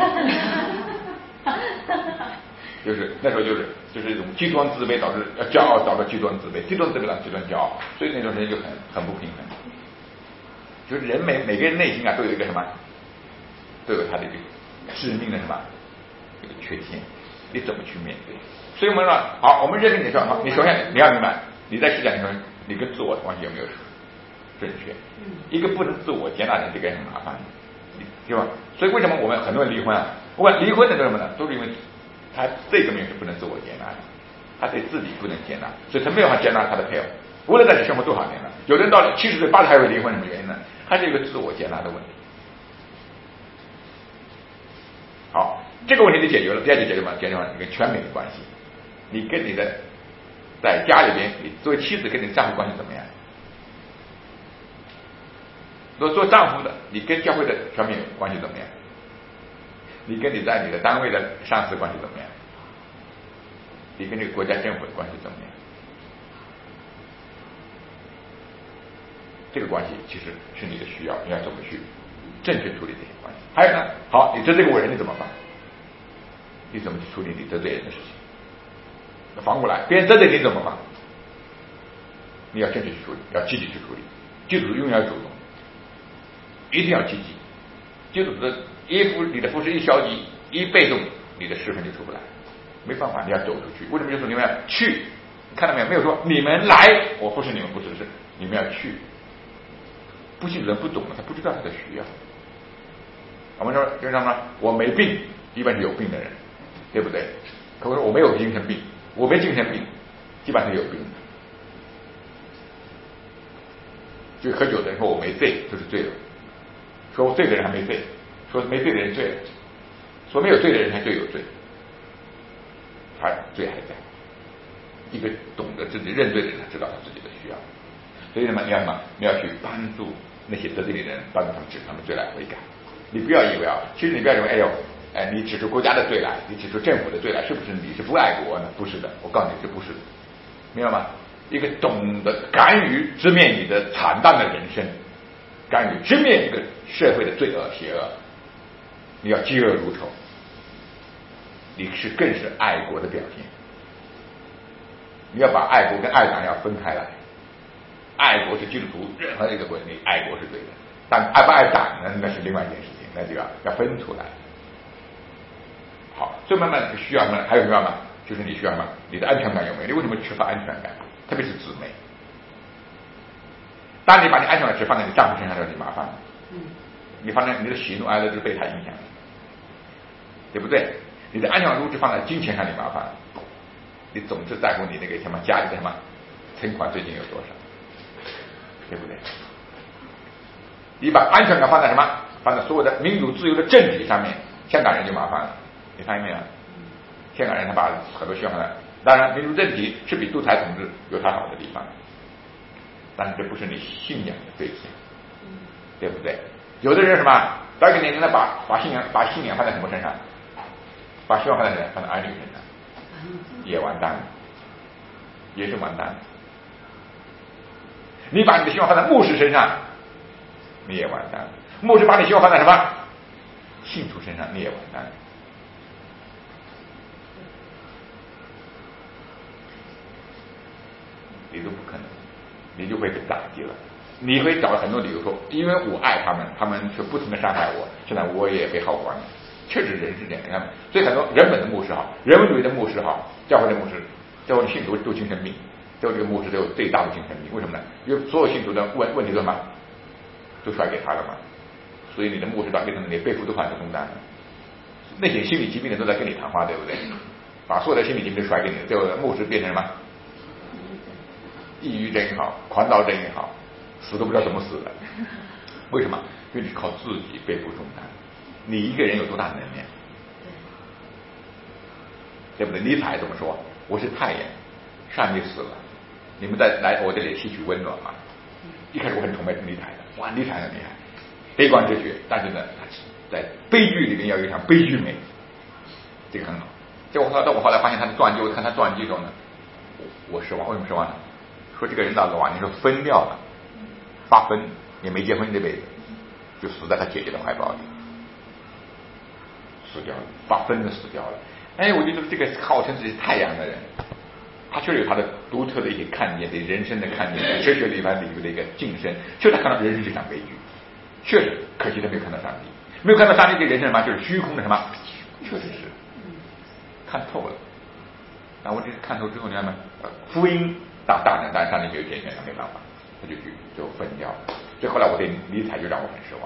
就是那时候就是就是一种极端自卑导致呃骄傲导致极端自卑，极端自卑导致极端骄傲，所以那段时间就很很不平衡。就是人每每个人内心啊都有一个什么，都有他的一个致命的什么一个缺陷，你怎么去面对？所以我们说好，我们认定你说好，你首先你要明白你在思想里头你跟自我的关系有没有正确？一个不能自我接纳的人，这个很麻烦，对吧？所以为什么我们很多人离婚啊？我问离婚的是什么呢？都是因为他这个面是不能自我接纳的，他对自己不能接纳，所以他没有办法接纳他的配偶。无论在一起生活多少年了，有人到了七十岁、八十还会离婚，什么原因呢？他是一个自我接纳的问题。好，这个问题就解决了，第二就解决什么？解决了一个全美的关系。你跟你的在家里边，你作为妻子跟你丈夫关系怎么样？如果做丈夫的，你跟教会的传媒关系怎么样？你跟你在你的单位的上司关系怎么样？你跟这个国家政府的关系怎么样？这个关系其实是你的需要，你要怎么去正确处理这些关系？还有呢，好，你得罪过人，你怎么办？你怎么去处理你得罪人的事情？反过来，别人得罪你怎么办？你要正确去处理，要积极去处理。基督徒永远要主动，一定要积极。基督徒的一服你的服侍一消极一被动，你的十分就出不来。没办法，你要走出去。为什么？就是你们要去，你看到没有？没有说你们来，我服侍你们，不是，是你们要去。不信人不懂了，他不知道他的需要。我们说就什么？我没病，一般是有病的人，对不对？可我说我没有精神病，我没精神病，基本上是有病的。就喝酒的人说我没醉，就是醉了；说我醉的人还没醉，说没醉的人醉了；说没有醉的人还最有罪，他罪还在。一个懂得自己认罪的人，他知道他自己的需要。所以呢，你要什么？你要去帮助那些得罪的人，帮助他们指他们罪来悔改。你不要以为啊，其实你不要认为，哎呦，哎，你指出国家的罪来，你指出政府的罪来，是不是你是不爱国呢？不是的，我告诉你，这不是的，明白吗？一个懂得敢于直面你的惨淡的人生，敢于直面这个社会的罪恶邪恶，你要嫉恶如仇，你是更是爱国的表现。你要把爱国跟爱党要分开来。爱国是基督徒任何一个国家，你爱国是对的，但爱不爱党呢，那是另外一件事情，那就要要分出来。好，所以慢慢需要什么？还有什么吗？就是你需要什么？你的安全感有没有？你为什么缺乏安全感？特别是姊妹，当你把你安全感只放在你丈夫身上的时候，你麻烦了。嗯，你放在你的喜怒哀乐就被他影响了，对不对？你的安全感如果只放在金钱上，你麻烦了。你总是在乎你那个什么家里的什么存款最近有多少，对不对？你把安全感放在什么？放在所有的民主自由的政体上面，香港人就麻烦了。你发现没有？香港人他把很多需要放在，当然民主政体是比独裁统治有它好的地方，但是这不是你信仰的对象，对不对？有的人什么到一个年龄了，把把信仰把信仰放在什么身上？把希望放在谁？放在儿女身上，也完蛋了，也是完蛋了。你把你的希望放在牧师身上，你也完蛋了。牧师把你希望放在什么？信徒身上，你也完蛋了。你都不可能，你就会被打击了。你会找很多理由说，因为我爱他们，他们却不停的伤害我，现在我也被耗光了。确实人是这样，你看，所以很多人本的牧师好，人文主义的牧师好，教会的牧师，教会的信徒都精神病，最后这个牧师都有最大的精神病。为什么呢？因为所有信徒的问问题都什么，都甩给他了嘛。所以你的牧师到变成你背负多少的重担了？那些心理疾病的都在跟你谈话，对不对？把所有的心理疾病都甩给你，最后牧师变成什么？抑郁症也好，狂躁症也好，死都不知道怎么死的。为什么？因为你靠自己背负重担。你一个人有多大能量？对不对？尼采怎么说？我是太阳，上帝死了，你们再来我这里吸取温暖嘛。一开始我很崇拜尼采的，哇，尼采很厉害，悲观哲学，但是呢，在悲剧里面要有一场悲剧美，这个很好。结果到我后来发现他的传记，我看他传记中呢，我失望。为什么失望呢？说这个人到了晚年时候疯掉了，发疯，也没结婚这辈子，就死在他姐姐的怀抱里，死掉了，发疯的死掉了。哎，我觉得这个号称自己太阳的人，他确实有他的独特的一些看见，对人生的看见，哲学里边领域的一个晋升，确实看到人生是一场悲剧，确实，可惜他没有看到上帝，没有看到上帝对人生什么，就是虚空的什么，确实是看透了。然后我这看透之后，你看嘛，福音大大呢，但是上帝没有拣选他，没办法，他就就就分掉了。所以后来我对尼采就让我很失望，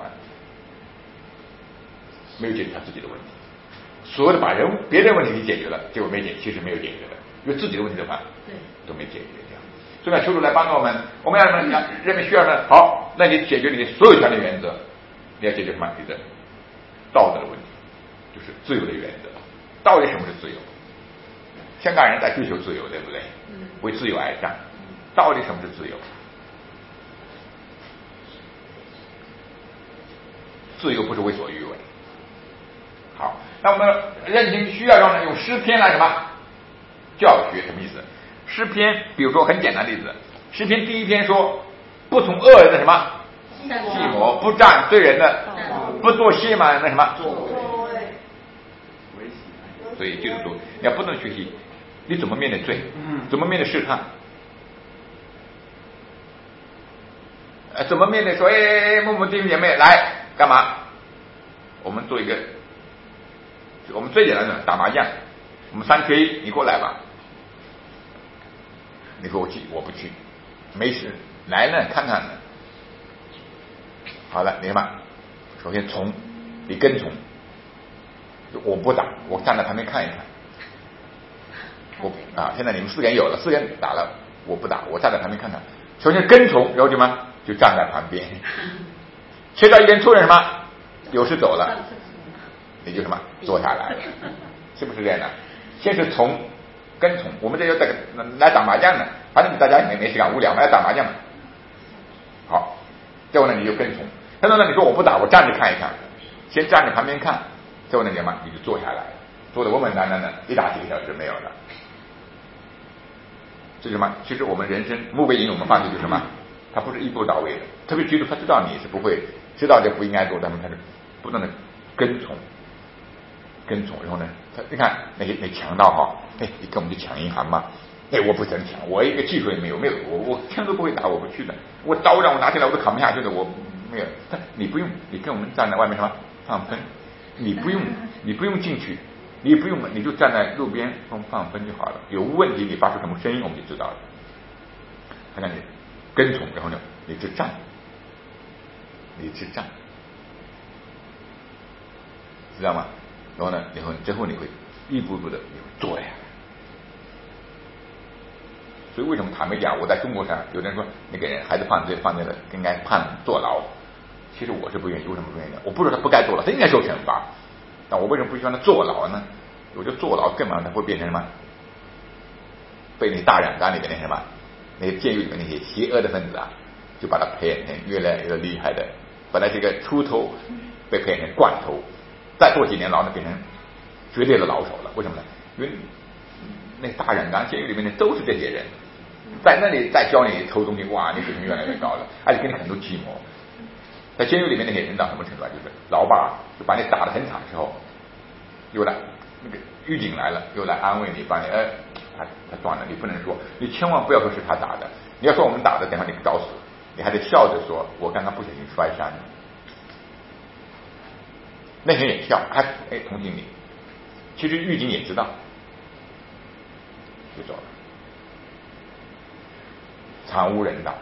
没有解决他自己的问题。所有的把人别人问题给解决了，结果没解，其实没有解决的，因为自己的问题的话，都没解决掉。所以呢，求主来帮助我们，我们要什么？人们需要呢？好，那你解决你的所有权的原则，你要解决什么？你的道德的问题，就是自由的原则。到底什么是自由？ 香港人在追求自由，对不对？为自由而战。到底什么是自由？自由不是为所欲为。好，那我们认清需要用用诗篇来什么教学？什么意思？诗篇，比如说很简单的例子，诗篇第一篇说，不从恶人的什么计谋，不占罪人的，不做亵慢人的什么。所以基督徒你要不断学习，你怎么面对罪，怎么面对试探，呃，怎么面对说，哎，默默弟兄姐妹来干嘛？我们做一个，我们最简单的打麻将，我们三缺一，你过来吧。你说我去，我不去，没事，来呢看看呢。好了，你看吧，首先从，你跟从。我不打，我站在旁边看一看。我啊，现在你们四个人有了，四个人打了，我不打，我站在旁边看看。首先跟从，然后什么？就站在旁边。切到一个人突然什么？有事走了，你就什么？坐下来了，是不是这样的？先是从，跟从。我们这就在来打麻将的，反正大家也没没事干，无聊嘛，来打麻将嘛。好，这后呢你就跟从。跟从呢，你说我不打，我站着看一看，先站在旁边看。这后呢，什么？你就坐下来，坐得稳稳当当的，一打几个小时没有了。这是什么？其实我们人生墓碑引我们发现就是什么？他不是一步到位的，特别觉得他知道你是不会，知道这不应该做，但是他是不断的跟从，跟从。然后呢，他你看那些那强盗哈，哎，你跟我们去抢银行嘛？哎，我不想抢，我一个技术也没有，没有，我我枪都不会打，我不去的。我刀让我拿起来我都扛不下去的，我没有。但你不用，你跟我们站在外面什么放风。你不用，你不用进去，你不用，你就站在路边放放风就好了。有问题你发出什么声音，我们就知道了。看看你跟从，然后呢，你去站，你去站，知道吗？然后呢，然后之后你会一步步的你会做呀。所以为什么坦白讲，我在中国上，有的人说那个人孩子犯罪犯罪了，应该判坐牢。其实我是不愿意，为什么不愿意呢？我不是说他不该坐牢，他应该受惩罚。但我为什么不喜欢他坐牢呢？我觉得坐牢更嘛，他会变成什么？被那大染缸里面那什么，那些监狱里面那些邪恶的分子啊，就把他培养成越来越厉害的。本来是一个出头，被培养成惯头，再坐几年牢呢，变成绝对的老手了。为什么呢？因为那大染缸监狱里面的都是这些人，在那里再教你偷东西，哇，你水平越来越高了，而且给你很多计谋。在监狱里面那些人到什么程度啊？就是老爸就把你打得很惨之后，又来那个狱警来了，又来安慰你，把你哎，他他断了，你不能说，你千万不要说是他打的，你要说我们打的，等下你找死，你还得笑着说，我刚刚不小心摔伤了。那些人也笑，还哎同情你，其实狱警也知道，就走了，惨无人道。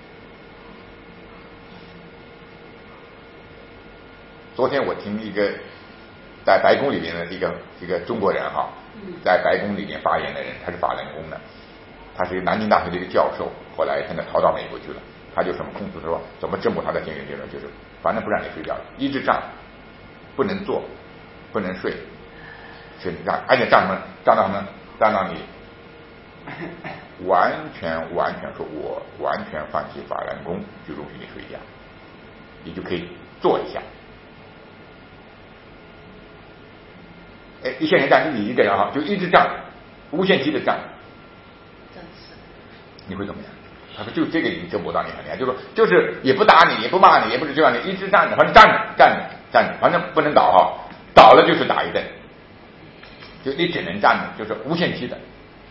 昨天我听一个在白宫里面的一个一个中国人哈，在白宫里面发言的人，他是法轮功的，他是南京大学的一个教授，后来现在逃到美国去了。他就什么控诉说怎么征服他的监狱里面，就是反正不让你睡觉，一直站，不能坐，不能睡，是让而且站什么站到什么站到你完全完全说我完全放弃法轮功，就容许你睡觉，你就可以坐一下。哎，一线人站就你一个人哈，就一直站，无限期的站，你会怎么样？他说就这个已经折磨到你很厉害，就说就是也不打你，也不骂你，也不是这样，你一直站着，反正站着站着站着，反正不能倒哈，倒了就是打一顿，就你只能站着，就是无限期的，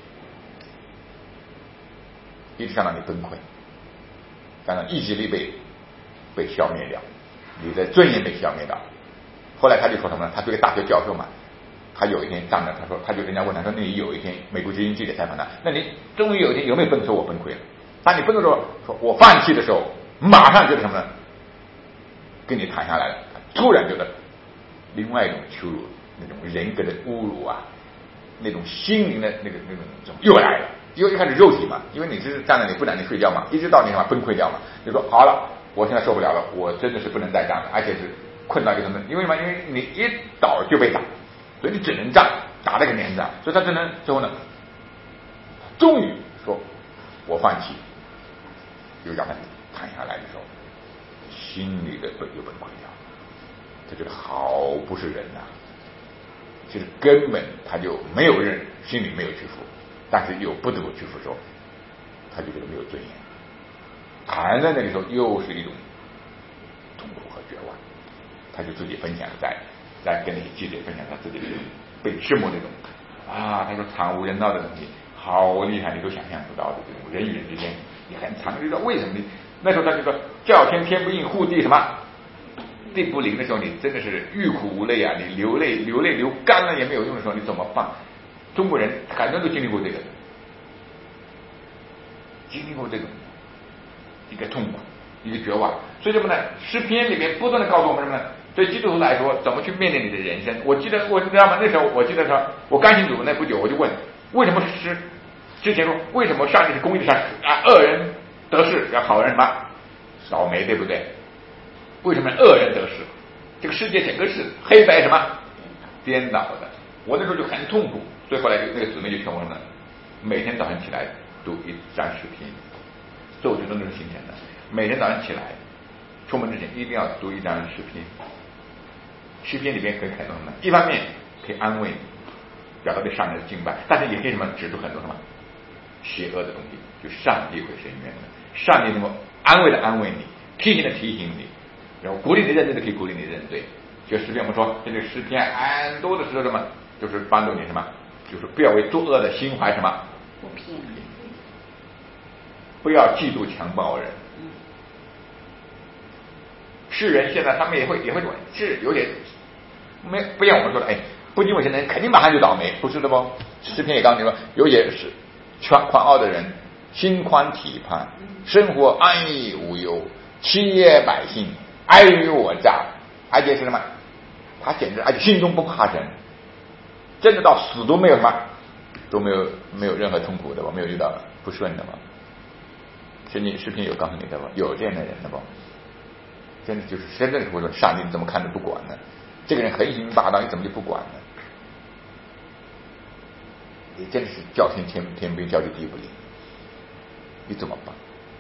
一直站到你崩溃，站到意志力被被消灭掉，你的尊严被消灭掉。后来他就说什么呢？他是个大学教授嘛。他有一天站着，他说，他就人家问他说，那你有一天美国之音记者采访他，那你终于有一天有没有崩溃？说我崩溃了。当你崩溃的时候，说我放弃的时候，马上觉得什么呢？跟你谈下来了，突然觉得另外一种羞辱，那种人格的侮辱啊，那种心灵的那个那种又来了。因为一开始肉体嘛，因为你是站在你不让你睡觉嘛，一直到你什么崩溃掉嘛，就说好了，我现在受不了了，我真的是不能再站了，而且是困到一个什么？因为什么？因为你一倒就被打。所以你只能站，打那个年站，所以他只能最后呢， 终于说我放弃，又让他躺下来的时候，心里的就崩溃掉，他觉得好不是人呐、啊，就是根本他就没有认，心里没有屈服，但是又不得不屈服的时候，他就觉得没有尊严。谈在那个时候又是一种痛苦和绝望，他就自己分享在在跟那些记者分享他自己的被折磨那种啊，他说惨无人道的东西好厉害，你都想象不到的这种人与人之间也很惨，你知道为什么呢？那时候他就说叫天天不应，护地什么地不灵的时候，你真的是欲哭无泪啊，你流泪流泪流干了也没有用的时候，你怎么办？中国人很多人都经历过这个，经历过这种一个痛苦，一个绝望。所以什么呢？诗篇里面不断的告诉我们什么呢？对基督徒来说，怎么去面对你的人生？我记得我知道吗？那时候我记得说，我刚信主那不久，我就问，为什么诗之前说为什么上帝是公义的上帝啊？恶人得势，让好人什么倒霉，对不对？为什么恶人得势？这个世界整个是黑白什么颠倒的。我那时候就很痛苦，所以后来那个姊妹就劝我什么呢？每天早上起来读一张诗篇。所以我就真的是形成的，每天早上起来出门之前一定要读一张诗篇。诗篇里面可以看到什么？一方面可以安慰你，表达对上帝的敬拜，但是也可以什么指出很多什么邪恶的东西，就上帝会伸冤的，上帝能够安慰的安慰你，提醒的提醒你，然后鼓励你认罪的可以鼓励你认罪。就诗篇我们说，这个诗篇很多的时候什么，就是帮助你什么，就是不要为作恶的心怀什么不平。 不要嫉妒强暴人。世人现在他们也会也会说，是有点没不像我们说的，哎，不敬畏神的人肯定马上就倒霉，不是的不？诗篇也告诉你说，有些是狂狂傲的人，心宽体胖，生活安逸无忧，欺业百姓，爱于我诈，而且是什么？他简直而且心中不怕神，真的到死都没有什么，都没有没有任何痛苦的吧？没有遇到不顺的吧？圣经视频有告诉你的吧？有这样的人的吧？真的就是真正会说，上帝你怎么看都不管呢？这个人横行霸道，你怎么就不管呢？你真的是叫天天天不应，叫地地不灵，你怎么办？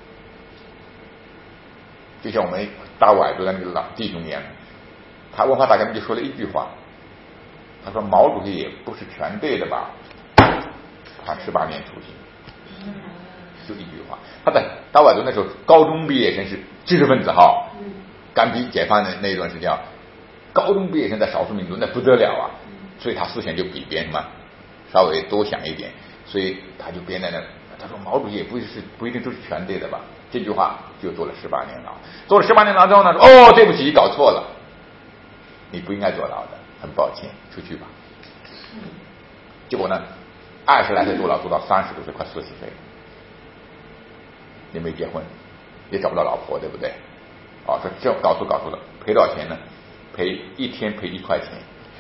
就像我们大崴子的那个老弟兄一样，他文化大革命就说了一句话，他说毛主席也不是全对的吧，判十八年徒刑。就一句话，他在大崴子那时候高中毕业生是知识分子哈，刚逼解放的那一段时间，高中毕业生在少数民族那不得了啊，所以他思想就比别人什么稍微多想一点，所以他就编在那，他说毛主席也不是不一定都是全对的吧，这句话就坐了十八年牢，坐了十八年牢之后呢，说哦对不起搞错了，你不应该坐牢的，很抱歉，出去吧。结果呢，二十来岁坐牢，坐到三十多岁，快四十岁了。也没结婚，也找不到老婆，对不对？哦，说这搞错搞错了，赔多少钱呢？赔一天赔一块钱。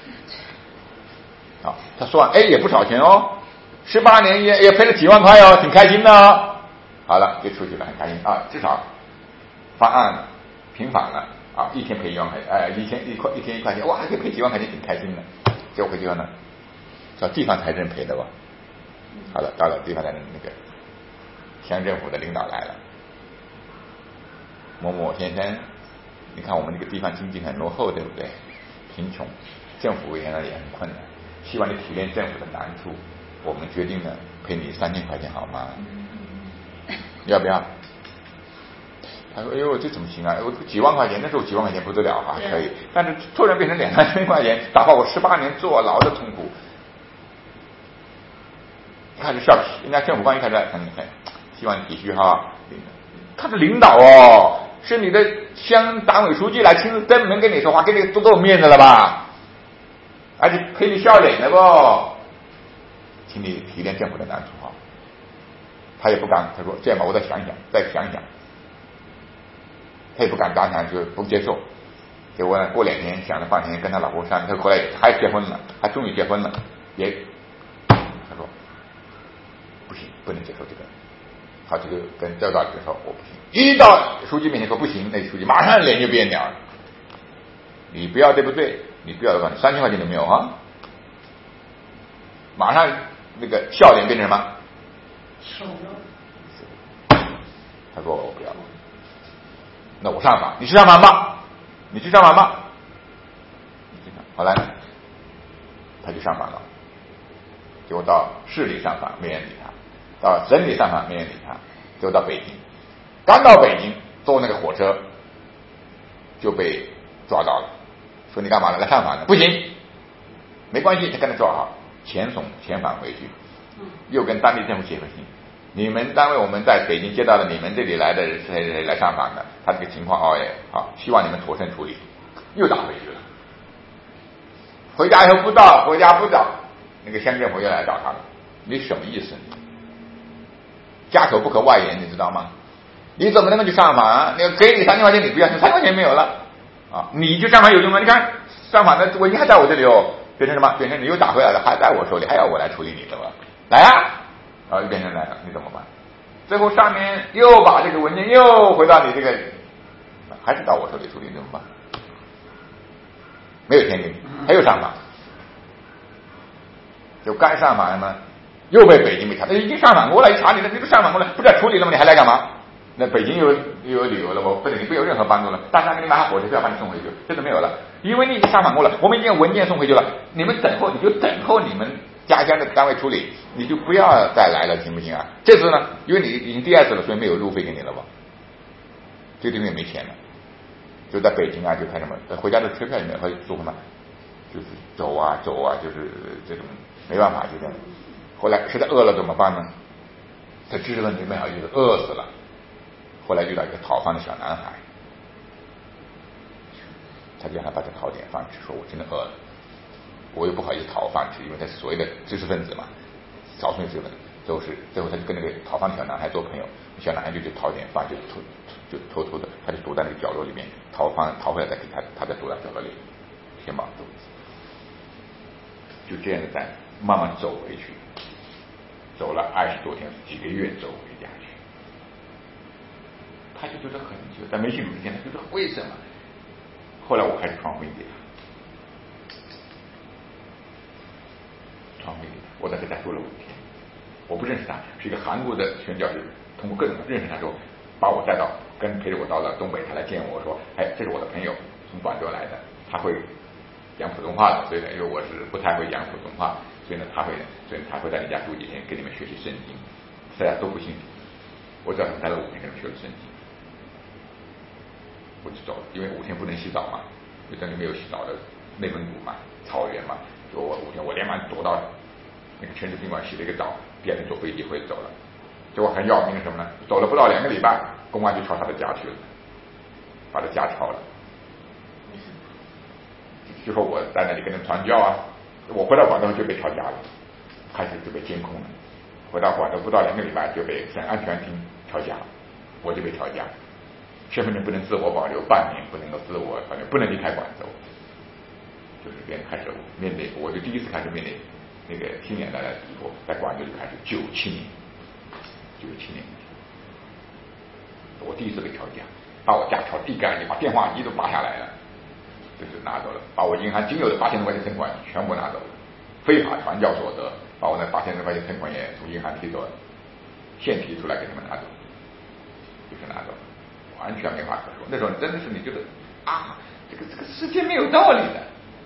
好、哦，他说完，哎，也不少钱哦，十八年也也赔了几万块哦，挺开心的哦。好了，就出去了，很开心啊，至少翻案平反了啊，一天赔一万块，哎、呃，一天一块一天一块钱，哇，还可以赔几万块钱，挺开心的。结果回去后呢，找地方财政赔的吧。好了，到了地方财政那个。乡政府的领导来了，某某先生，你看我们这个地方经济很落后，对不对？贫穷，政府原来也很困难，希望你体谅政府的难处，我们决定呢赔你三千块钱好吗？要不要？他说：“哎呦，这怎么行啊？我几万块钱，那时候几万块钱不得了啊，可以。但是突然变成两三千块钱，打发我十八年坐牢的痛苦。”开始笑，人家政府官一开始很很。希望体恤哈，他是领导哦，是你的乡党委书记来亲自登门跟你说话，给你多够面子了吧？而且赔你笑脸了不？请你体谅政府的难处哈。他也不敢，他说这样吧，我再想想，再想想。他也不敢当场就不接受。结果呢，过两天想了半天，跟他老婆商量，他后来还结婚了，还终于结婚了，也他说不行，不能接受这个。他这个跟教导者说我不行，一到书记面前说不行，那书记马上脸就变掉了。你不要对不对？你不要的话，你三千块钱都没有啊！马上那个笑脸变成什么？ 丑陋。 他说我不要，那我上访，你去上访吧，你去上访吧。后来呢，他去上访了，结果到市里上访没人理他，到省里上访没人理他，结果到北京，刚到北京坐那个火车就被抓到了，说你干嘛了？来上访的，不行，没关系，他跟他说好，遣送遣返回去，又跟当地政府写封信，你们单位我们在北京接到了你们这里来的谁谁谁来上访的，他这个情况哦也好，希望你们妥善处理，又打回去了。回家以后不到，回家不到，那个乡政府又来找他了，你什么意思？家丑不可外扬，你知道吗？你怎么能够去上访啊？那个给你三千块钱你不要，三千块钱没有了啊！你去上访有用吗？你看上访的文件还在我这里哦，变成什么？变成你又打回来了，还在我手里，还要我来处理你的吧？来啊！然后就变成来了，你怎么办？最后上面又把这个文件又回到你这个，还是到我手里处理，怎么办？没有钱给你，还有上访，就刚上访嘛，又被北京被查，那已经上访过了，一查你的，你都上访过了，不是要处理了吗？你还来干嘛？那北京又又有理由了，我不对你不有任何帮助了，大家给你买好火车票把你送回去，这都没有了，因为你已经上访过了，我们已经文件送回去了，你们等候，你就等候你们家乡的单位处理，你就不要再来了，行不行啊？这次呢，因为你已经第二次了，所以没有路费给你了吧？这地方也没钱了。就在北京啊，就开什么回家的车票也没有，还做什么，就是走啊走啊，就是这种没办法，就这样。后来实在饿了怎么办呢？他知识分子没好意思，饿死了。后来遇到一个讨饭的小男孩，他就让他把这讨点饭吃，说我真的饿了，我又不好意思讨饭吃，因为他是所谓的知识分子嘛，少数知识分子。最后是最后他就跟那个讨饭的小男孩做朋友，小男孩就去讨点饭，就偷就偷偷的，他就躲在那个角落里面讨饭，讨回来再给他，他再躲在角落里先绑住，就这样子再慢慢走回去，走了二十多天，几个月走回家去，他就觉得很久，但没信主之前他觉得为什么？后来我开始传福音给他，传福音给他，我在这家住了五天。我不认识他，是一个韩国的宣教士，通过各种认识他之后，把我带到跟陪着我到了东北，他来见我说，哎，这是我的朋友，从广州来的，他会讲普通话的，所以呢，因为我是不太会讲普通话，所以呢，他会，所以他会在你家住几天，跟你们学习圣经，大家都不信主，我只要他们待了五天，跟他们学了圣经，我就走了，因为五天不能洗澡嘛，因为这里没有洗澡的内蒙古嘛，草原嘛，就我五天我连忙躲到那个城市宾馆洗了一个澡，第二天坐飞机回走了。结果很要命的什么呢？走了不到两个礼拜，公安就抄他的家去了，把他家抄了。就说我在那里跟人传教啊，我回到广州就被抄家了，开始就被监控了。回到广州不到两个礼拜就被省安全厅抄家，我就被抄家，身份证不能自我保留半年，不能够自我保留，不能离开广州，就是别人开始面对，我就第一次开始面对。那个新年来的以后，在广州就开始九七年，九七年，我第一次被抄家，把我家抄地干净，把电话机都拔下来了，就是拿走了，把我银行仅有的八千多块钱存款全部拿走了，非法传教所得，把我那八千多块钱存款也从银行提走了，现提出来给他们拿走，就是拿走，完全没话可说。那时候真的是你觉得啊，这个这个世界没有道理的。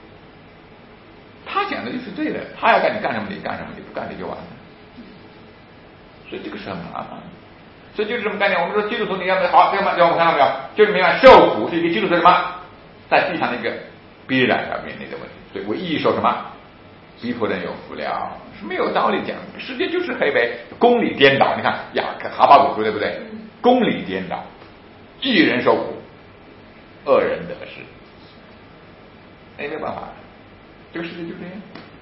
他讲的就是对的，他要干你干什么你干什么，你不干你就完了。所以这个是很麻烦，所以就是这么概念。我们说基督徒你要不好，这个嘛，我们看到没有？就是明白受苦是一个基督徒什么，在地上的一个必然要面临的问题。所以我意义说什么？逼迫人有福了，是没有道理讲。世界就是黑白，公理颠倒。你看雅克哈巴谷说对不对？公理颠倒，一人受苦，恶人得势。那也没办法。这个世界就这样。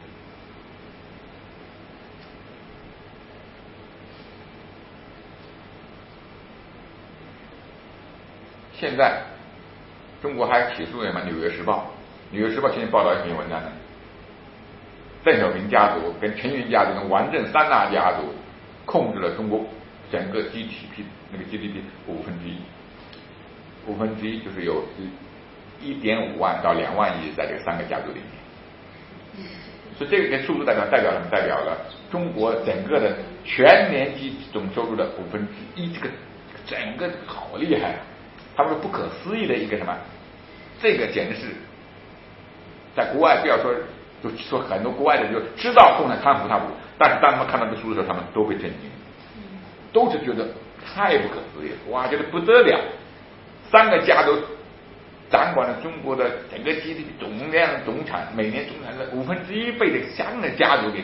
现在中国还起诉人嘛？《纽约时报》，《纽约时报》今天报道一篇文章呢，邓小平家族跟陈云家族跟王震三大家族控制了中国整个 G D P 那个 G D P 五分之一，五分之一就是有一点五万到两万亿在这三个家族里面。 所以这个数字代表代表什么？代表了中国整个的全年级总收入的五分之一，这个整个好厉害啊！他们说不可思议的一个什么？这个简直是在国外不要说，就说很多国外的人就知道共产党不他不，但是当他们看到这数字的时候，他们都会震惊，都是觉得太不可思议了，哇，觉得不得了，三个家都掌管了中国的整个 G D P 总量总产，每年总产的五分之一倍的三个家族给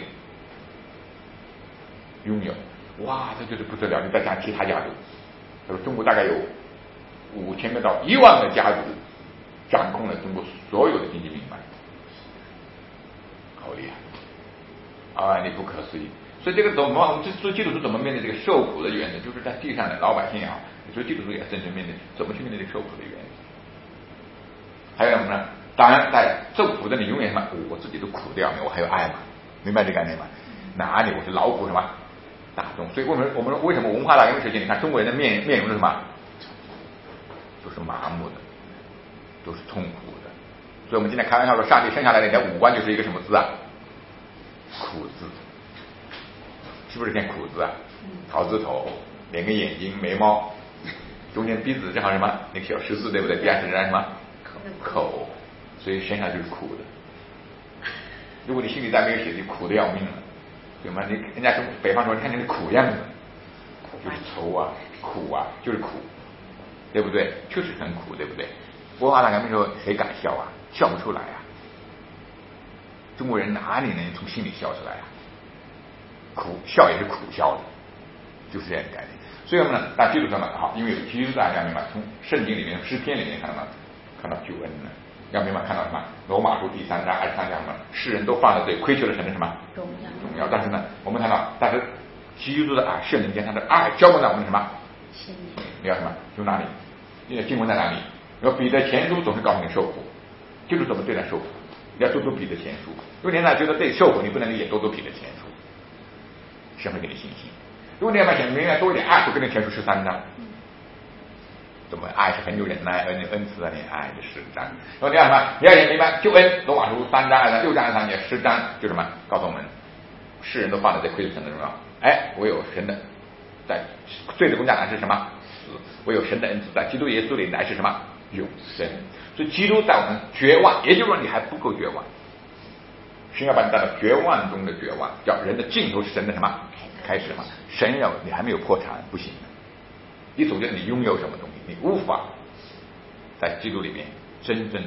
拥有，哇，这就是不得了！你再加其他家族，他说中国大概有五千个到一万个家族掌控了中国所有的经济命脉，好厉害啊！你不可思议。所以这个怎么我们做基督徒怎么面对这个受苦的原则，就是在地上的老百姓也好，所以基督徒也真正面对怎么去面对这个受苦的原则。还有什么呢？当然在受苦的你永远什么，我自己都苦掉了，我还有爱嘛，明白这个概念吗？哪里我是劳苦什么大众，所以我们我们为什么文化大革命时期，你看中国人的面面容是什么？都是麻木的，都是痛苦的。所以我们今天开玩笑说，上帝生下来的你的五官就是一个什么字啊？苦字，是不是片苦字啊？桃字头，两个眼睛，眉毛，中间鼻子正好什么？那个小十字对不对？第二是什么？口，所以生下来就是苦的。如果你心里再没有血，就苦的要命了，对吗？你人家从北方说，你看你的苦样子，就是愁啊，苦啊，就是苦，对不对？确实很苦，对不对？文化大革命时候谁敢笑啊？笑不出来啊！中国人哪里能从心里笑出来啊？苦笑也是苦笑的，就是这样的概念。所以我们呢，大家记住什么？好，因为有基督大家明白，从圣经里面、诗篇里面看到看到救恩呢，要明白看到什么？罗马书第三章、二十三章什么？世人都犯了罪，亏缺了神的什么荣耀？但是呢，我们看到，但是基督的爱，圣灵间他的爱浇灌在我们什么？你要什么？就哪里？你的经文在哪里？然后彼得前书总是告诉你受苦，就是怎么对待受苦，你要多读彼得前书。如果你哪觉得对受苦你不能理解，多读彼得前书，神会给你信心。如果你要想明白多一点爱，就跟你前书十三章。怎么爱是很有忍耐、恩恩慈的怜爱的十章。然后你要什么？你要也明白救恩，罗马书三章、二章、六章、二三节、十章，就什么？告诉我们，世人都犯了罪，亏缺神的荣耀。哎，我有神的，在罪的工价乃是什么？死。我有神的恩慈，在基督耶稣里乃是什么？永生。所以基督在我们绝望，也就是说你还不够绝望，神要把你带到绝望中的绝望，叫人的尽头是神的什么？开始嘛。神要你还没有破产，不行的。你总觉得你拥有什么东西，你无法在基督里面真正的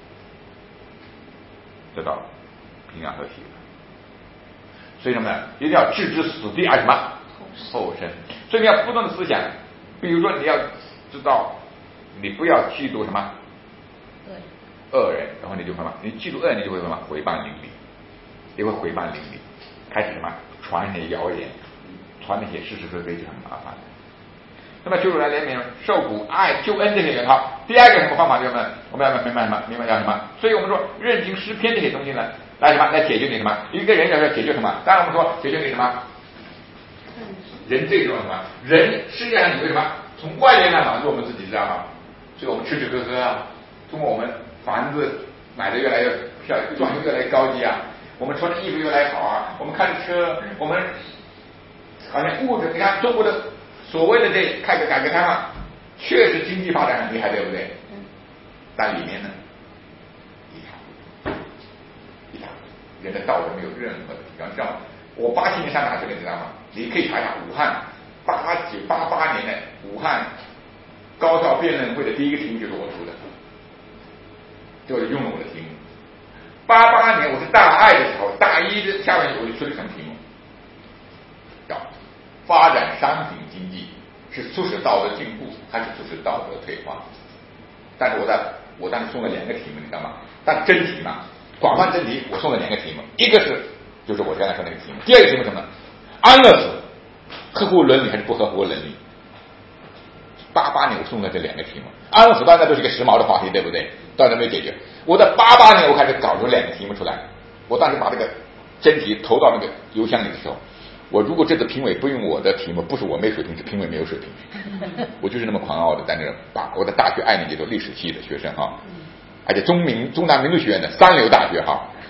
得到平安和喜乐。所以什么呢？一定要置之死地而什么后生。所以你要不断的思想，比如说你要知道，你不要嫉妒什么恶人，然后你就什么？你嫉妒恶人，你就会什么？毁谤邻里，你会毁谤邻里，开始什么？传那些谣言，传那些事实是非，就很麻烦。那么救主来怜悯、受苦、爱、救恩这些人哈。第二个什么方法？就是我们要明白什么？明白叫什么？所以我们说认经诗篇这些东西呢，来什么？来解决你什么？一个人要解决什么？当然我们说解决你什么？人最重要什么？人世界上有什么？从外面来满足我们自己，知道吗？所以我们吃吃喝喝啊，通过我们房子买的越来越漂亮，装修越来越高级啊，我们穿的衣服越来越好啊，我们开的车，我们好像物质，你看中国的。所谓的这开个改革开放，确实经济发展很厉害，对不对？但里面呢，一塌一塌，人的道德没有任何的提高。你知道吗？我八七年上大学，你知道吗？你可以查一下武汉八九八八年的武汉高校辩论会的第一个题目就是我出的，就是用了我的题目。八八年我是大二的时候，大一的下半年我就出了什么题目？叫发展商品经济是促使道德进步，还是促使道德退化？但是我在我当时送了两个题目，你知道吗？但真题嘛，广泛真题，我送了两个题目，一个是就是我刚才说那个题目，第二个题目什么呢？安乐死合乎伦理还是不合乎伦理？八八年我送了这两个题目，安乐死当然都是一个时髦的话题，对不对？当然没解决。我在八八年我开始搞出两个题目出来，我当时把这个真题投到那个邮箱里的时候。我如果这次评委不用我的题目，不是我没水平，是评委没有水平。我就是那么狂傲的，在那个把我的大学二年级的历史系的学生哈，而且中民中南民族学院的三流大学哈，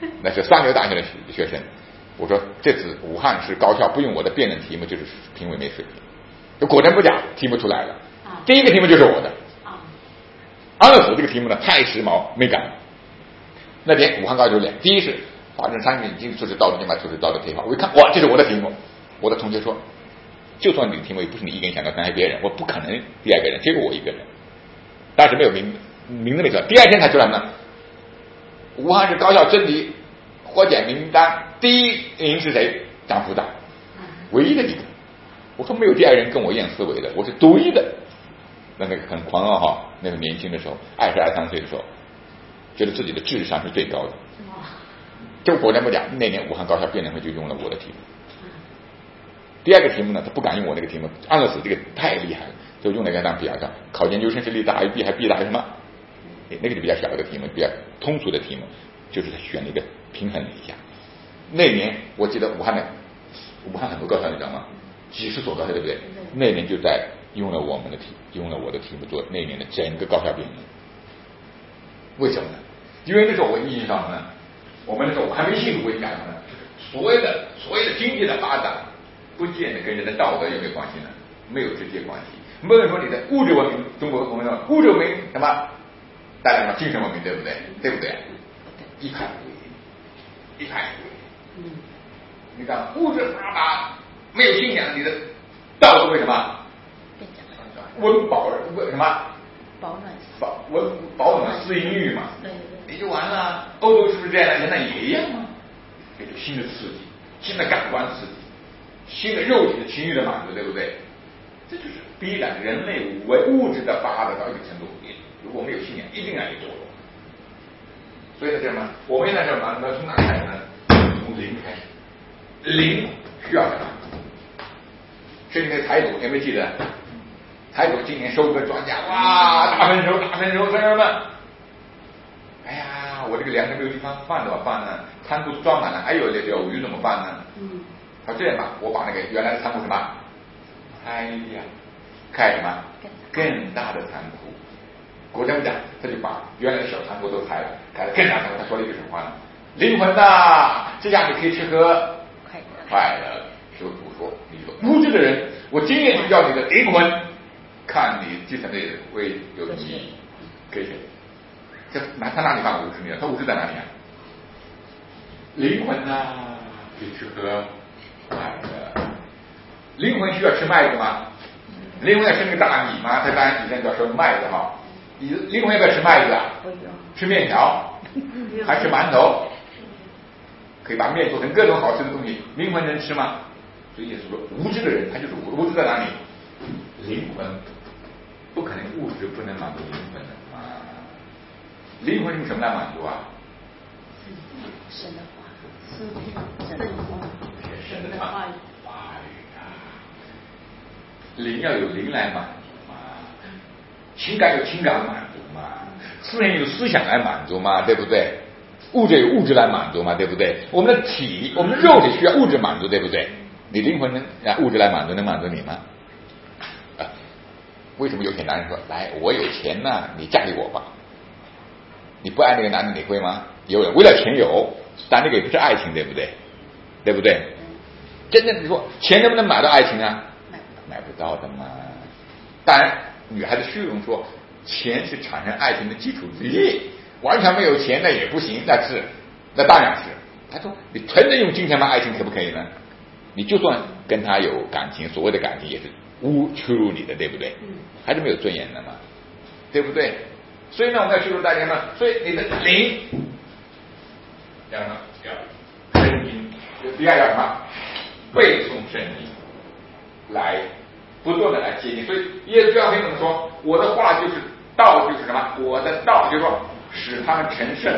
那是三流大学的学生。我说这次武汉市高校不用我的辩论题目，就是评委没水平。就果真不假，题目出来了。第一个题目就是我的。安乐死这个题目呢太时髦，没改。那天武汉高校有两，第一是法政三已经说是道德经嘛，说是道德推法。我一看，哇，这是我的题目。我的同学说，就算你的题目也不是你一个人想到，可能还别人，我不可能第二个人，结果我一个人。当时没有名名字没出来，第二天才出来呢。武汉市高校真题获奖名单第一名是谁？张福大，唯一的一个。我说没有第二人跟我一样思维的，我是独一的。那那个很狂傲哈，那个年轻的时候，二十二三岁的时候，觉得自己的智商是最高的。就果然不讲，那年武汉高校辩论会就用了我的题目。第二个题目呢，他不敢用我那个题目，安乐死这个太厉害了，就用那个当比较上，考研究生是利大于弊还弊大于什么？那个就比较小的题目，比较通俗的题目，就是他选了一个平衡了一下。那年我记得武汉的武汉很多高校你知道吗？几十所高校对不对？那年就在用了我们的题，用了我的题目做那年的整个高校辩论。为什么呢？因为那时候我意识到呢，我们那时候我还没信主，我就讲呢，所谓的所谓的经济的发展，不见得跟人的道德有没有关系呢？没有直接关系。没有说你的物质文明，中国我们说物质文明什么带来什么精神文明，对不对？对不对？一派不一，一派不一。你看物质发达，没有信仰，你的道德为什么？温饱为什么？ 保暖， 保温保暖私淫欲嘛， 对对， 你就完了。欧洲是不是这样的？现在也一样嘛。这就新的刺激，新的感官刺激，新的肉体的情欲的满足，对不对？这就是逼赶人类为物质的发展到一个程度。如果没有信仰，一定让你堕落。所以呢，这什么？我们现在这满足从哪开始呢？从零开始。零需要什么？是你的财主，有没有记得？财主今年收割庄稼，哇，大丰收，大丰收，朋友们！哎呀，我这个粮食没有地方放怎么办呢？仓库装满了，还有这有余怎么办呢？嗯，他这样吧，我把那个原来的仓库什么？哎呀，开什么？更大的仓库。果真不讲，他就把原来的小仓库都拆了，开了更大仓库。他说了一句什么话呢？灵魂呐，这样你可以吃喝快乐。师父说，你说无知的人，我今夜就要你的灵魂，看你继承的会有你给谁？这哪他哪里放无知呢？他无知在哪里啊？灵魂呐，可以吃喝快乐。灵魂需要吃麦子吗？灵魂要吃那个大米吗？他当然以前叫说麦子哈。你灵魂要不要吃麦子啊？吃面条，还吃馒头，可以把面做成各种好吃的东西。灵魂能吃吗？所以也是说，无知的人他就是无无知在哪里？灵魂不可能物质不能满足灵魂的啊！灵魂用什么来满足啊？ 神的话，神的话， 神的话语啊！灵要有灵来满足嘛，情感有情感来满足嘛，思想有思想来满足嘛，对不对？物质有物质来满足嘛，对不对？我们的体，我们的肉体需要物质满足，对不对？你灵魂能让物质来满足，能满足你吗？啊，为什么有些男人说，来，我有钱呢、啊，你嫁给我吧？你不爱那个男的，你会吗？有人为了钱有，但那个也不是爱情，对不对？对不对？真正你说钱能不能买到爱情啊？买不到的嘛。当然，女孩子虚荣说，钱是产生爱情的基础之一，完全没有钱那也不行，那是，那当然是。他说，你纯的用金钱买爱情可不可以呢？你就算跟他有感情，所谓的感情也是侮屈辱你的，对不对？还是没有尊严的嘛，对不对？所以呢，我们要羞辱大家呢，所以你的灵要什么？要圣经。第二要什么？背诵圣经，来不断的来接近。所以耶稣教会怎么说？我的话就是道，就是什么？我的道就是说使他们成圣。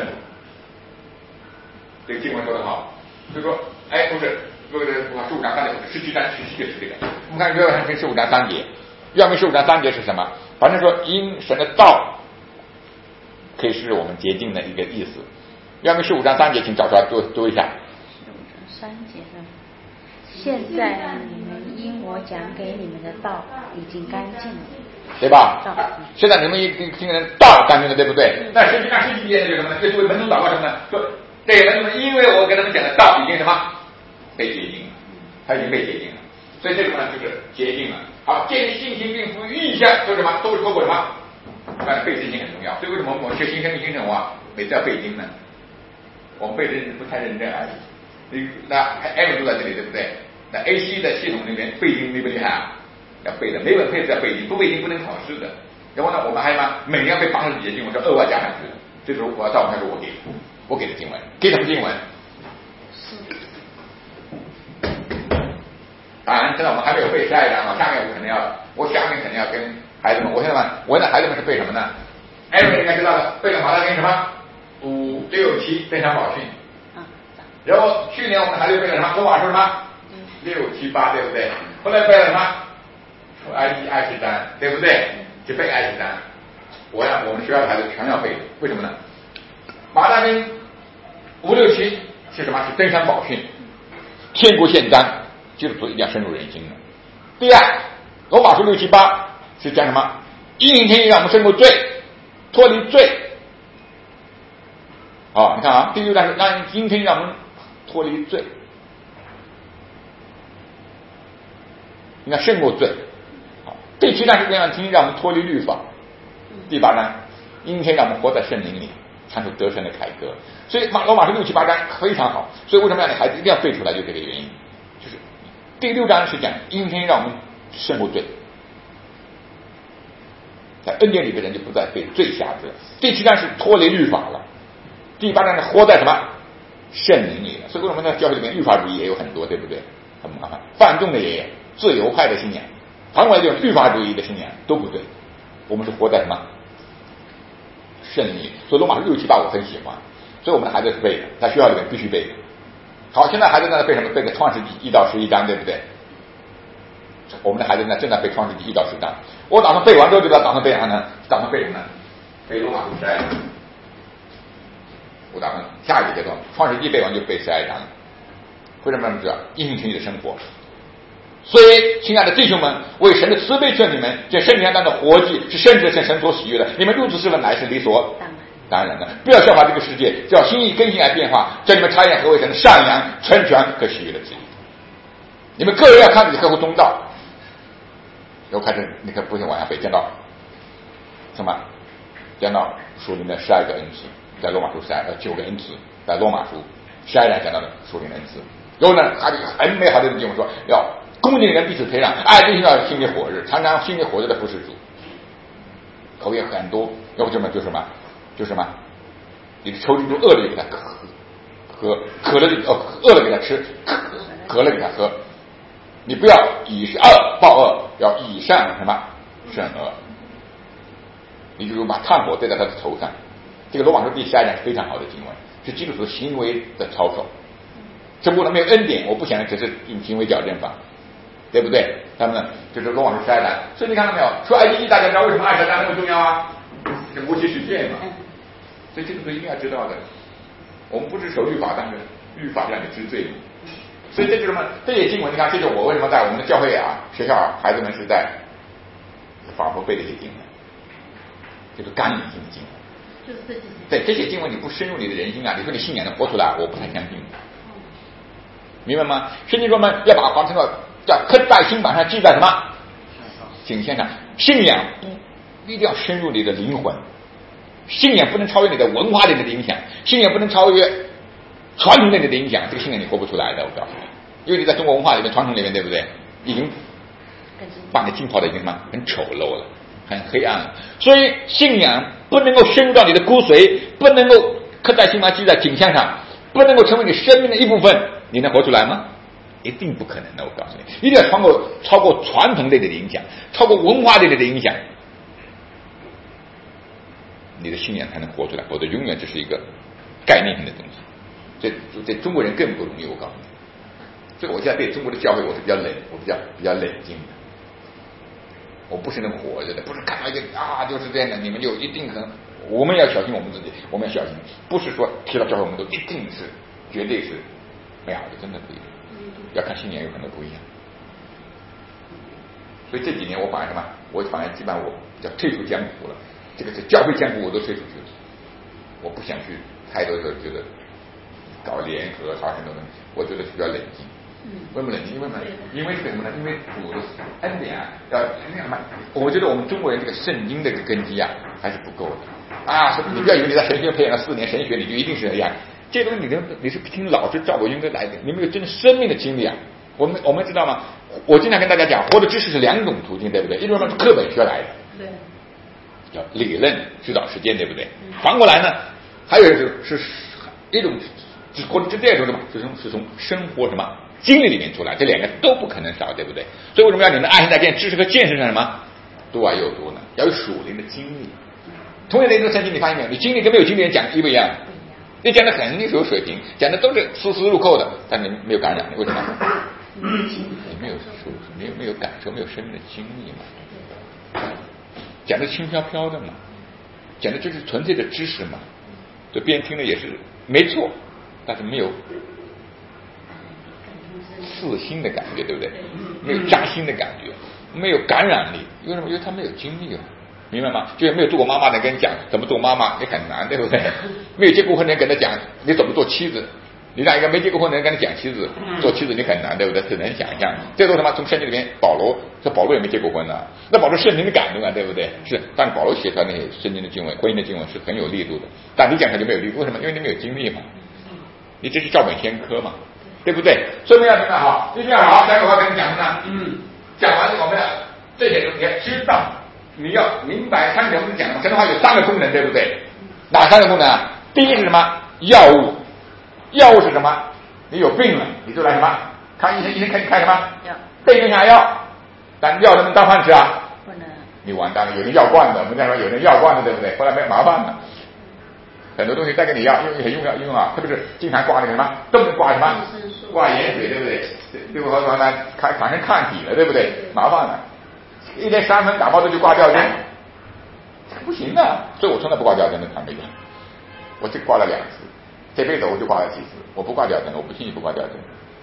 这个经文说得好，就说，哎，不是。这个十五章三节，十七章十七节是这个。我们看约翰福音十五章三节，约翰福音十五章三节是什么？反正说因神的道可以是我们洁净的一个意思。约翰福音十五章三节，请找出来读读一下。 十五章三节呢？现在你们因我讲给你们的道已经干净了， 对吧？现在你们已经听人道干净了，对不对？那实际上十七节就是什么呢？就作为门徒祷告什么呢？说这些人们因为我跟他们讲的道已经什么被洁净了，他已经被洁净了，所以这个呢就是洁净了。好，建立信心并赋予意向，都什么都是透过什么？但背圣经很重要，所以为什么我们学新生命新生活每次要背经呢？我们背的不太认真而已。那 M 都在这里，对不对？那 A C 的系统里面背经厉不厉害啊？要背的，每本配置要背经，不背经不能考试的。然后呢，我们还嘛，每年要背八十几节经文，是额外加上去的。这时候我要照我说我给我给的经文，给什么经文？当然，现在我们还没有背下一章啊，下面我肯定要，我下面肯定要跟孩子们，我现在嘛，我的孩子们是背什么呢？艾瑞应该知道的，背了马太跟什么？五六七登山宝训。然后去年我们的孩子背了什么？罗马书什么？六七八，对不对？后来背了什么？出埃及二十章，对不对？就背二十章。我让我们学校的孩子全要背，为什么呢？马太跟五六七是什么？是登山宝训，天国宪章，就是说一定要深入人心的。第二，罗马书六七八是讲什么？因信天意让我们胜过罪，脱离罪。哦，你看啊，第六章是让因天意让我们脱离罪，你看胜过罪。好，第七章是让天意让我们脱离律法。第八章，因天让我们活在圣灵里，尝出得胜的凯歌。所以马罗马书六七八章非常好，所以为什么让你孩子一定要背出来，就这个原因。就是第六章是讲因天让我们胜过罪，在恩典里的人就不再被罪辖制。第七章是脱离律法了，第八章是活在什么圣灵里了。所以为什么在教会里面律法主义也有很多，对不对？很麻烦，泛动的也有，自由派的信仰，旁外这种律法主义的信仰都不对。我们是活在什么圣灵里？所以罗马书六七八我很喜欢，所以我们的孩子是背的，在学校里面必须背的。好，现在孩子呢背什么？背的创世纪一到十一章，对不对？我们的孩子呢正在背创世纪一到十章。我打算背完之后就要打算背啥呢？打算背什么呢？背罗马书十二章。我打算下一个阶段，创世纪背完就背十二章。为什么这么知道？因信天意的生活。所以，亲爱的弟兄们，为神的慈悲劝你们，这圣灵当的活祭是圣洁，是神所喜悦的。你们入此事乃是理所当然的。不要效法这个世界，叫心意更新而变化，叫你们察验何为神的善良、纯全和喜悦的旨意。你们个人要看自己合乎中道。然后开始，你看不行往下背，讲到什么？讲到属灵的十二个恩赐，在罗马书十二呃九个恩赐，在罗马书十二章讲到的属灵的恩赐。然后呢，还有很美好的经文说要。恭敬的人彼此培养，爱弟兄要心里火热，常常心里火热的服侍主。口也很多，要不这么就什么，就什么，你的仇敌就饿了就给他喝，喝渴了就哦饿了给他吃，渴渴了给他喝。你不要以恶报恶，要以善什么胜恶。你就把炭火对在他的头上。这个罗马书第十二章是非常好的经文，是基督徒行为的操守。这不能没有恩典，我不想只是用行为矫正法。对不对？他们就是罗马书十二章，所以你看到没有？出埃及记大家知道为什么二十章那么重要啊？是摩西事件嘛。所以这个是一定要知道的。我们不是守律法，但是律法让你知罪。所以这就是什么？这些经文，你看，这就是我为什么在我们的教会啊、学校啊，孩子们是在反复背这些经文，就是纲领性的经文。 就是这些。 对这些经文，你不深入你的人心啊，你说你信仰能活出来，我不太相信。明白吗？圣经说嘛，要把它成个。叫刻在心板上，记在什么颈线上？信仰不一定要深入你的灵魂，信仰不能超越你的文化对你的影响，信仰不能超越传统对你的影响，这个信仰你活不出来的，我告诉你，因为你在中国文化里面、传统里面，对不对？已经把你浸泡的已经什么很丑陋了，很黑暗了。所以信仰不能够深入到你的骨髓，不能够刻在心板，记在颈项上，不能够成为你生命的一部分，你能活出来吗？一定不可能的，我告诉你，一定要超过超过传统类的影响，超过文化类的影响，你的信仰才能活出来，否则永远只是一个概念性的东西。这这中国人更不容易，我告诉你。所以我现在对中国的教会我是比较冷，我比较比较冷静的。我不是那么活着的，不是看到一个啊就是这样的，你们就一定很，我们要小心我们自己，我们要小心，不是说提到教会我们都一定是绝对是美好的，真的不一定。要看信念有可能不一样，所以这几年我反而什么？我反而基本上我叫退出江湖了。这个是教会江湖我都退出去了，我不想去太多的觉得搞联合，搞很多东西，我觉得需要冷静。为什么冷静？因为什么？因为这个什么呢？因为主的恩典啊，要那什么？我觉得我们中国人这个圣经这个根基啊，还是不够的啊！是你不要以为你在神学培养了四年神学，你就一定是这样。这东西你你是听老师赵国英哥来的，你没有真的生命的经历啊！我们我们知道吗？我经常跟大家讲，活的知识是两种途径，对不对？一种是课本学来的，对，叫理论指导实践，对不对？反过来呢，还有是是一种是或者是第二种什么？是从是从生活什么经历里面出来，这两个都不可能少，对不对？所以为什么要你们爱心在见知识和见识上什么多而又多呢？要有属灵的经历。同样的一个圣经，你发现没有？你经历跟没有经历人讲一不一样？你讲的肯定是有水平，讲的都是丝丝入扣的，但你没有感染，为什么？你没有受，没有没有感受，没有生命的经历嘛？讲的轻飘飘的嘛？讲的就是纯粹的知识嘛？这别人听的也是没错，但是没有刺心的感觉，对不对？没有扎心的感觉，没有感染力，为什么？因为他没有经历啊。明白吗？就像没有做过妈妈的跟你讲怎么做妈妈，你很难，对不对？没有结过婚的人跟他讲你怎么做妻子，你让一个没结过婚的人跟他讲妻子做妻子，你很难，对不对？只能想象。这都他妈从圣经里面，保罗这保罗也没结过婚呢，那保罗圣灵的感动啊，对不对？是，但保罗写出来那些圣经的经文、婚姻的经文是很有力度的，但你讲他就没有力度，为什么？因为你没有经历嘛，你这是照本宣科嘛，对不对？所以我们要听得好，一定要好。下个我要跟你讲什么？嗯，讲完我们要这些东西要知道。你要明白，上面我们讲的神的话有三个功能，对不对？哪三个功能啊？第一是什么？药物。药物是什么？你有病了，你就来什么？看医生，医生看你看什么？对症下药。但药能不能当饭吃啊？不能。你完蛋了，有人药罐的，我们讲说有人药罐的，对不对？后来没麻烦了，很多东西再给你药，因为很用药用啊，特别是经常挂那个什么，都不挂什么？挂盐水，对不对？最后后来产产生抗体了，对不对？麻烦了。一天三分打包的就挂吊针，不行的，所以我从来不挂吊针的，坦白讲，我只挂了两次，这辈子我就挂了几次，我不挂吊针，我不轻易不挂吊针，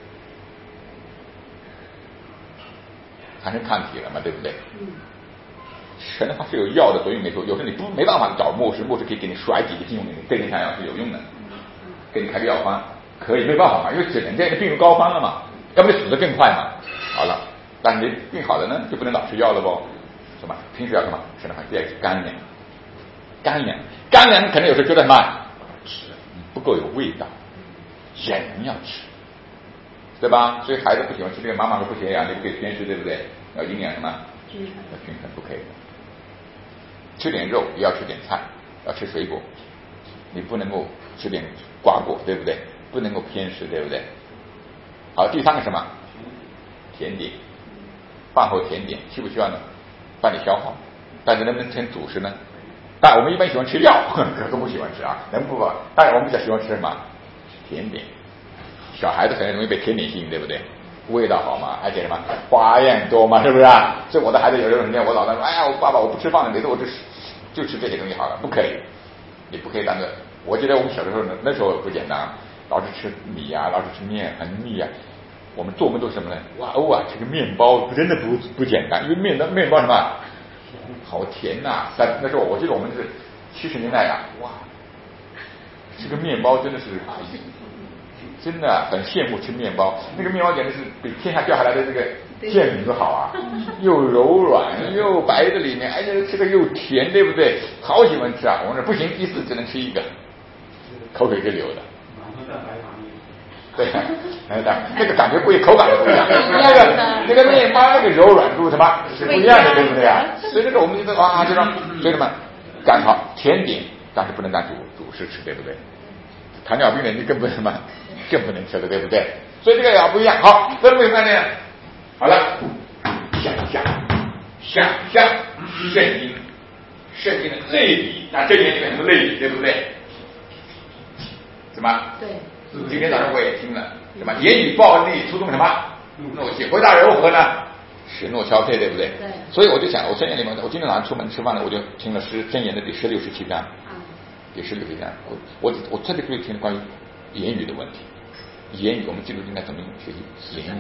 产生抗体了嘛，对不对？嗯。神的话是有药的作用没错，有时候你不没办法找牧师，牧师可以给你甩几个金用的，对症下药是有用的，给你开个药方可以，没办法嘛，因为只能这样，病入膏肓了嘛，要不你死得更快嘛。好了。但是病好了呢，就不能老吃药了不？什么？平时要什么？吃的话，第二是干粮，干粮，干粮可能有时候觉得什么吃不够有味道，人要吃，对吧？所以孩子不喜欢吃这个，妈妈说不行呀，你不可以偏食，对不对？要营养什么？均衡，要均衡，不可以的。吃点肉，也要吃点菜，要吃水果，你不能够吃点瓜果，对不对？不能够偏食，对不对？好，第三个什么？甜点。饭后甜点需不需要呢？帮你消化，但是能不能成主食呢？但我们一般喜欢吃药，可可不喜欢吃啊，能不？当然我们比较喜欢吃什么？甜点。小孩子很容易被甜点吸引，对不对？味道好嘛，而且什么花样多嘛，是不是啊？所以我的孩子有时候人家我老大说，哎呀，我爸爸我不吃饭了，每次我就就吃这些东西好了，不可以，你不可以当着。我记得我们小的时候呢，那时候不简单，老是吃米啊，老是吃面，很腻啊。我们做梦都是什么呢？哇哦啊，这个面包真的不不简单，因为面的面包什么好甜呐、啊！但那时候我记得我们是七十年代啊，哇，这个面包真的是真的很羡慕吃面包，那个面包简直是比天下掉下来的这个馅饼都好啊，又柔软又白的里面，而且吃的又甜，对不对？好喜欢吃啊！我们说不行，一次只能吃一个，口水是流的。对，哎，那个感觉不一，口感也不一样。那个那个面包那个柔软度什么是不一样的，对不对啊？所以这个我们觉得啊，这种所以什么干好甜点，但是不能当主主食吃，对不对？糖尿病的你更不能什么，更不能吃了，对不对？所以这个也不一样。好，这是为什么呢？好了，想象，想象圣经，圣经的类比，那这里面是类比，对不对？什么？对。今天早上我也听了，什么言语暴力出动什么怒气，回答如何呢？使诺消退，对不对？对。所以我就想，我箴言里面，我今天早上出门吃饭了，我就听了诗箴言的第十六十七章，第十六十七章，我我我特别特别听了关于言语的问题，言语我们基督徒应该怎么学习言语？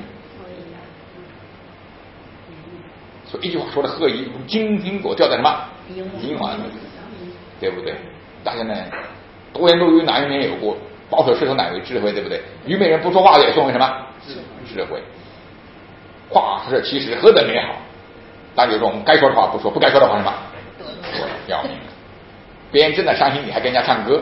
所以一句话说的合一，金苹果掉在什么银环里，对不对？大家呢多言多语哪一年有过？ 保守舌头乃为智慧，对不对？愚昧人不说话也算为什么？智慧。话是其实何等美好，但有种该说的话不说，不该说的话什么？说要命。别人真的伤心你还跟人家唱歌，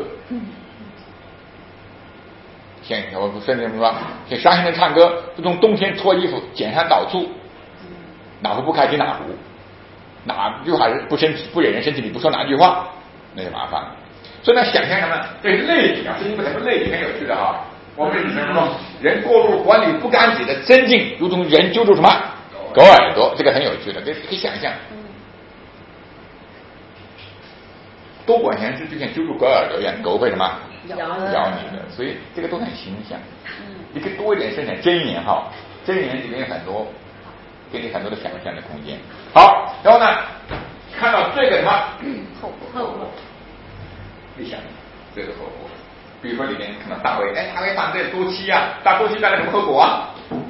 像我甚至说，像伤心的唱歌，不从冬天脱衣服，捡山倒醋，哪壶不开提哪壶，哪句话是不生气不忍人生气，你不说哪句话，那就麻烦了。所以呢，想象什么？这是类比啊，是因为什么类比很有趣的啊。我们以前说，人过路管理不干净的真境，如同人揪住什么狗耳朵，这个很有趣的，可以可以想象。多管闲事就像揪住狗耳朵一样，狗会什么咬咬你的，所以这个都很形象。你可以多一点生产真言哈，真言里面有很多，给你很多的想象的空间。好，然后呢，看到这个什么后果，后果， 你想这个后果，比如说里面看到大卫，哎，大卫犯罪多妻啊，大多妻带来什么后果啊？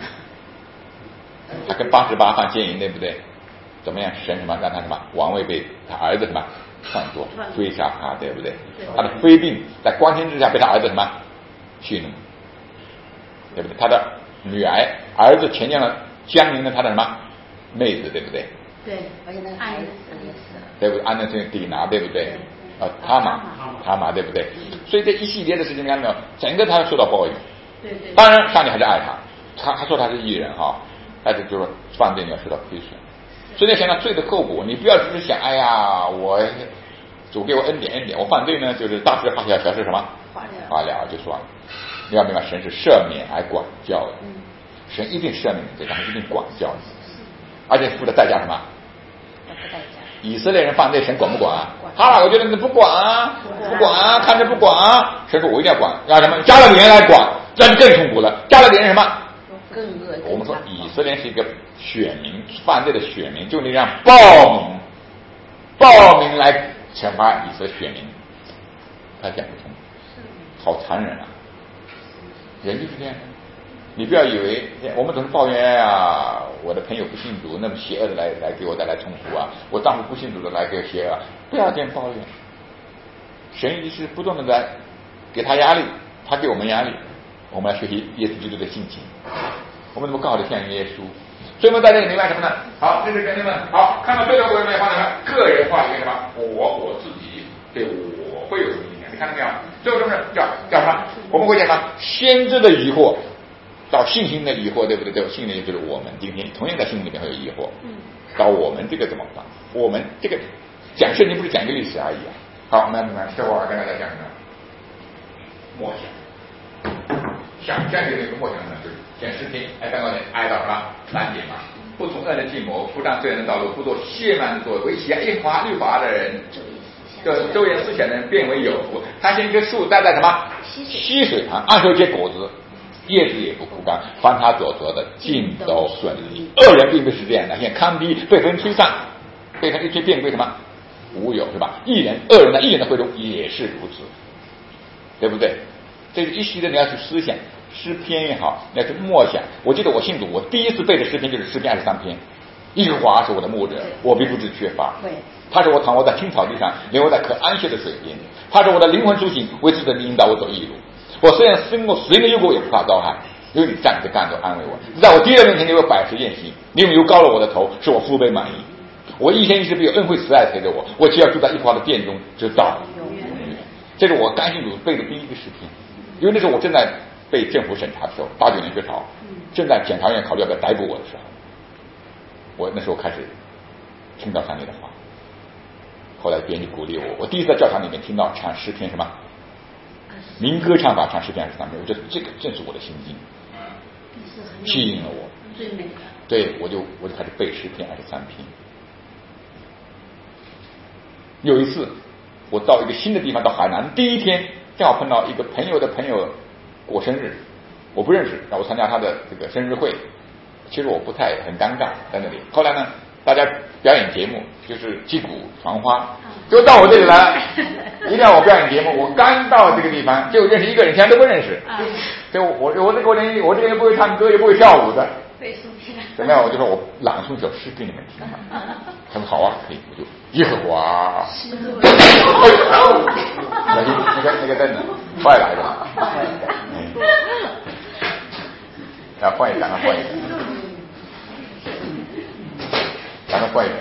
他跟八十八犯奸淫，对不对？怎么样？神什么让他什么王位被他儿子什么篡夺，追杀他，对不对？他的妃嫔在光天之下被他儿子什么蓄怒，对不对？他的女儿儿子强奸了江宁的他的什么妹子，对不对？ 对，而且那个孩子也死了， 对不对？安德森底拿，对不对？啊，他嘛，他嘛，对不对？所以这一系列的事情，看到没有？整个他受到报应。 对对。 当然，上帝还是爱他，他他说他是义人哈，但是就是说犯罪你要受到亏损。所以呢，想到罪的后果，你不要只是想，哎呀，我主给我恩典恩典，我犯罪呢就是大事化小，小事什么化了， 化了就算了。你要明白，神是赦免而管教的， 嗯、 神一定赦免你罪，但是一定管教你，而且付的代价什么？ 要付代价。 以色列人犯罪，神管不管啊？他哪个觉得你不管啊？不管啊，看着不管啊？神说我一定要管，让什么？加了别人来管，那就更痛苦了。加了别人什么？ 更恶。 我们说以色列是一个选民，犯罪的选民，就你让暴民，暴民来惩罚以色列选民，他讲不通，好残忍啊！人就是这样。你不要以为我们总是抱怨啊，我的朋友不信主，那么邪恶的来来给我带来痛苦啊，我丈夫不信主的来给我邪恶，不要这样抱怨。神是不断的在给他压力，他给我们压力，我们要学习耶稣基督的性情，我们怎么更好的像耶稣？所以我们在这里明白什么呢？好，这是兄弟们，好，看到这个我们放什么？个人化一个什么？我我自己对我会有什么影响？你看到没有？最后是不是叫叫什么？我们会讲什么？先知的疑惑。到信心的疑惑，对不对？对，信心就是我们今天同样在信心里面会有疑惑。嗯。到我们这个怎么办？我们这个讲圣经不是讲一个历史而已啊。好，那那这会儿跟大家讲什么？默想。想象的那个默想呢，就是讲诗篇，哎，刚刚你挨到什么三点嘛？不从恶的计谋，不占罪人的道路，不做亵慢的作为，为喜爱耶和华律法的人，就周延思想的人变为有福。他像一棵树栽在什么溪水旁，按时结果子。叶子也不枯干，凡他所做的尽都顺利。恶人并不是这样的，像糠秕被风吹散，被成一堆变归什么无有，是吧？义人恶人的义人的会中也是如此，对不对？这一系列你要去思想，诗篇也好，你要去默想。我记得我信主，我第一次背的诗篇就是诗篇二十三篇。耶和华是我的牧者，我必不致缺乏。他是我躺卧在青草地上，领我在可安歇的水边。他是我的灵魂苏醒，为此的引导我走义路。我虽然经过十年幽谷，也不怕遭害，因为你站着干着安慰我。你在我敌人面前，你为百事宴席，你用油膏了我的头，使我腹背满意。我一生一世必有恩惠慈爱陪着我，我只要住在耶和华的殿中，直到永远。这是我刚信主背的第一个诗篇，因为那时候我正在被政府审查的时候，八九年学潮，正在检察院考虑要不要逮捕我的时候，我那时候开始听到上帝的话。后来编辑鼓励我，我第一次在教堂里面听到唱诗篇什么。民歌唱法唱诗篇二十三篇，我觉得这个正是我的心境，吸引了我。 最美的。 对，我就我就开始背诗篇二十三篇。有一次，我到一个新的地方，到海南，第一天正好碰到一个朋友的朋友过生日，我不认识，让我参加他的这个生日会。其实我不太很尴尬在那里。后来呢，大家表演节目，就是击鼓传花。就到我这里来，一定要我表演节目。我刚到这个地方，就认识一个人，其他都不认识。所以我我我这个人，我这个人不会唱歌，也不会跳舞的。 背书篇。 怎么样？我就说我朗诵一首诗给你们听嘛。他们好啊，可以，我就耶和华。那个那个那个灯呢？坏来的。嗯。要换一个，赶快换一个，赶快换一个。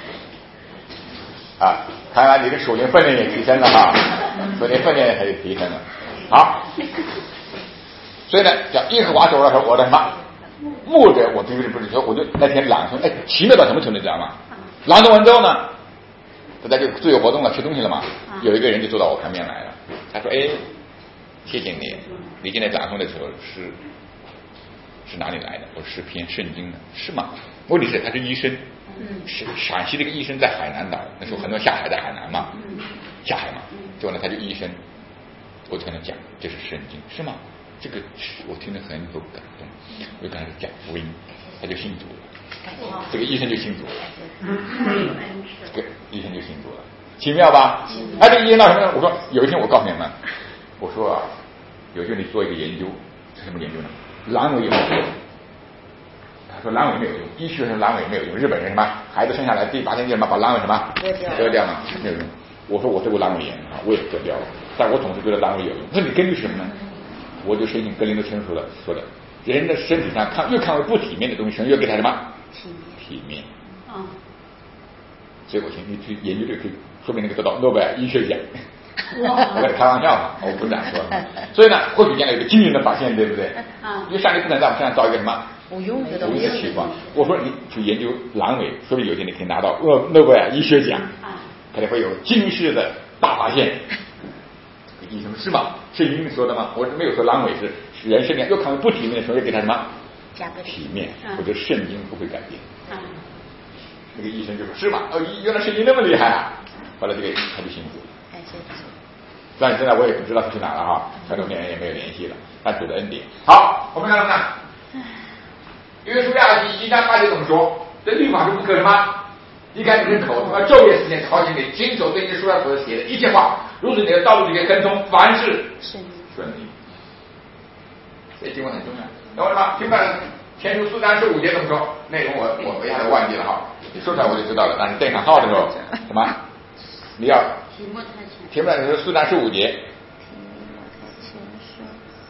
啊，看来你的属灵分量也提升了哈，属灵分量也也提升了。好，所以呢，叫耶和华说了说我的什么目的，我并不是说，我就那天朗诵，哎，奇妙到什么程度，你知道吗？朗诵完之后呢，大家就自由活动了，吃东西了嘛。有一个人就坐到我旁边来了，他说：“哎，谢谢你，你今天朗诵的时候是是哪里来的？”我说：“是篇圣经的。”是吗？问题是他是医生。是陕西的一个医生，在海南岛，那时候很多人下海在海南嘛，下海嘛，结果呢他就医生，我就跟他讲这是圣经，是吗？这个我听得很有感动，我就跟他讲福音，他就信主了，这个医生就信主了，这个医生就信主了，奇妙吧？哎，这个医生到什么呢？我说有一天我告诉你们，我说啊，有一天你做一个研究，是什么研究呢？阑尾有没有？他说阑尾没有用，医学上阑尾没有用。日本人什么孩子生下来第八天就什么把阑尾什么割掉了，没有用。我说我这个阑尾炎啊，我也割掉了，但我总是觉得阑尾有用。那你根据什么呢？我就申请格林德清说的说的，人的身体上看越看为不体面的东西，神越给他什么体面。啊，所以我请你去研究这个，说明那个得到诺贝尔医学奖。我在开玩笑嘛，我不这样说。所以呢，或许将来有个惊人的发现，对不对？啊，因为上帝不能在我们身上造一个什么无用的无用的器官。我说你去研究阑尾，说不定有一天你可以拿到诺诺贝尔医学奖，可能会有惊世的大发现。医生是吗？是医生说的吗？我是没有说阑尾是人身上又看为不体面的时候，要给他什么加个体面？我觉得圣经不会改变。那个医生就说：“是吗？哦，原来圣经那么厉害啊！”后来这个他就信主了。 感谢主。 但现在我也不知道他去哪了哈，很多年也没有联系了。但主的恩典。好，我们看什么呢？约书亚记一章八节怎么说？这律法是不可什么？离开你的口，要昼夜思念，操心你，亲手对你书上所写的一切话，如此你的道路就可以跟踪，凡事顺利。这经文很重要。懂了吗？听不懂？前书四章十五节怎么说？内容我我一下子忘记了哈，你说出来我就知道了。但是对上号的时候，什么？你要题目太浅。 题目太浅是四章十五节。 题目太浅是，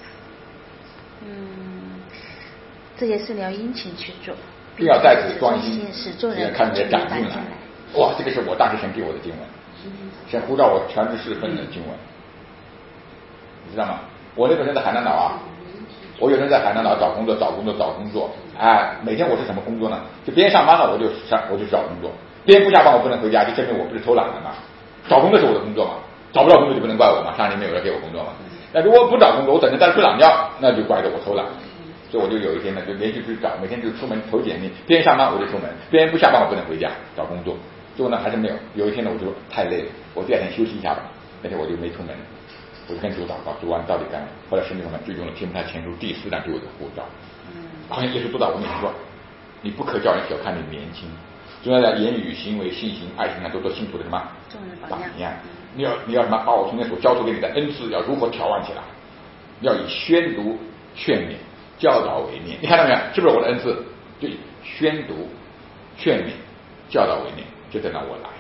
嗯，这些事你要殷勤去做， 并要在此专心， 使众人看见长进来。哇，这个是我当时神给我的经文，神呼召我全知识分的经文，你知道吗？我那个人在海南岛啊，我有人在海南岛找工作，找工作，找工作，哎，每天我是什么工作呢？就边上班了我就上我就找工作，边不下班我不能回家，就证明我不是偷懒的嘛。找工作是我的工作嘛，找不到工作就不能怪我嘛，上帝没有人给我工作嘛。那如果不找工作，我等着在这睡懒觉，那就怪着我偷懒。所以我就有一天呢，就连续去找，每天就出门投简历，边上班我就出门，边不下班我不能回家找工作。最后呢还是没有，有一天呢我就说太累了，我第二天休息一下吧，那天我就没出门，我就跟主祷告，主啊到底干嘛？后来圣经上面就用了提摩太前书第四章给我的护照，好像耶稣做到我面前说，你不可叫人小看你年轻，重要的言语、行为、信心、爱心啊，都做信徒的什么榜样。你要你要什么？把我从前所交托给你的恩赐要如何调换起来？要以宣读、劝勉、教导为念。你看到没有？是不是我的恩赐？就以宣读、劝勉、教导为念，就等到我来。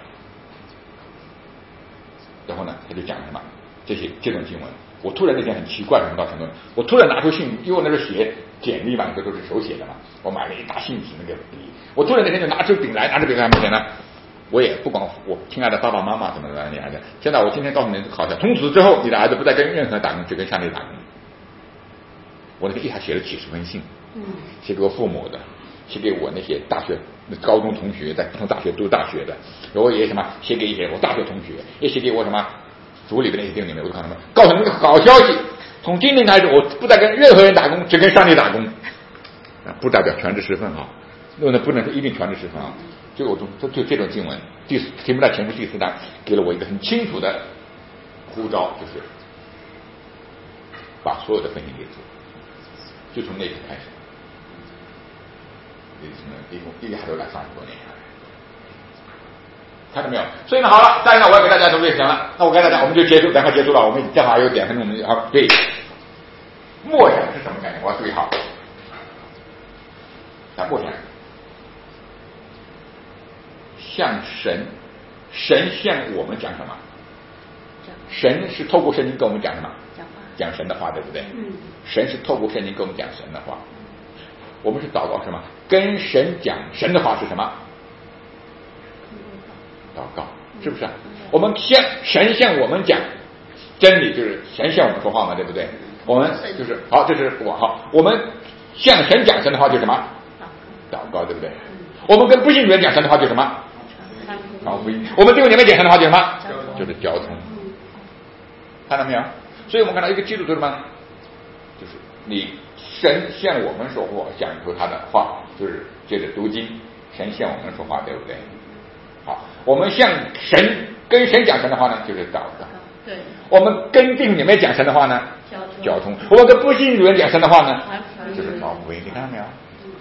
然后呢，他就讲什么这些这种经文。我突然那天很奇怪，什么到程度？我突然拿出信，因为我那是写简历嘛，这都是手写的嘛，我买了一大信纸那个笔，我突然那天就拿出笔来，拿着笔干什么呢？我也不管我亲爱的爸爸妈妈怎么怎么样，你孩子，现在我今天告诉你好像从此之后，你的儿子不再跟任何打工，只跟上帝打工。我那个一下写了几十封信，嗯，写给我父母的，写给我那些大学、高中同学，在不同大学读大学的，然后也什么写给一些我大学同学，也写给我什么组里边那些弟兄姊妹，我都看他们告诉你们个好消息，从今天开始，我不再跟任何人打工，只跟上帝打工。啊，不代表全职十分啊，那不能一定全职十分啊。就我就就这种经文，第四提摩太前书第四章给了我一个很清楚的呼召，就是把所有的分享给主，就从那天开始，一直一共一还都来三十多年下来，看到没有？所以呢，好了，再呢我要给大家读就行了。那我给大家我们就结束，赶快结束了。我们正好还有两分钟，我们就好对。默想是什么概念？我要注意好。啊，默想向神，神向我们讲什么？神是透过圣经跟我们讲什么？讲神的话，对不对？ 嗯。 神是透过圣经跟我们讲神的话。我们是祷告什么？跟神讲神的话是什么？祷告，是不是啊？我们向神向我们讲真理，就是神向我们说话嘛，对不对？我们就是好，这是我好，我们向神讲神的话就是什么？祷告，对不对？我们跟不信主人讲神的话就是什么？传福音。我们对你们讲神的话就是什么？就是交通。看到没有？所以我们看到一个基督徒什么？就是你神向我们说话，讲出他的话，就是接着读经，神向我们说话，对不对？好，我们向神跟神讲神的话呢，就是祷告。 对。我们跟弟兄姐妹讲神的话呢，交通。我们跟不信主人讲神的话呢，就是传福音。你看到没有？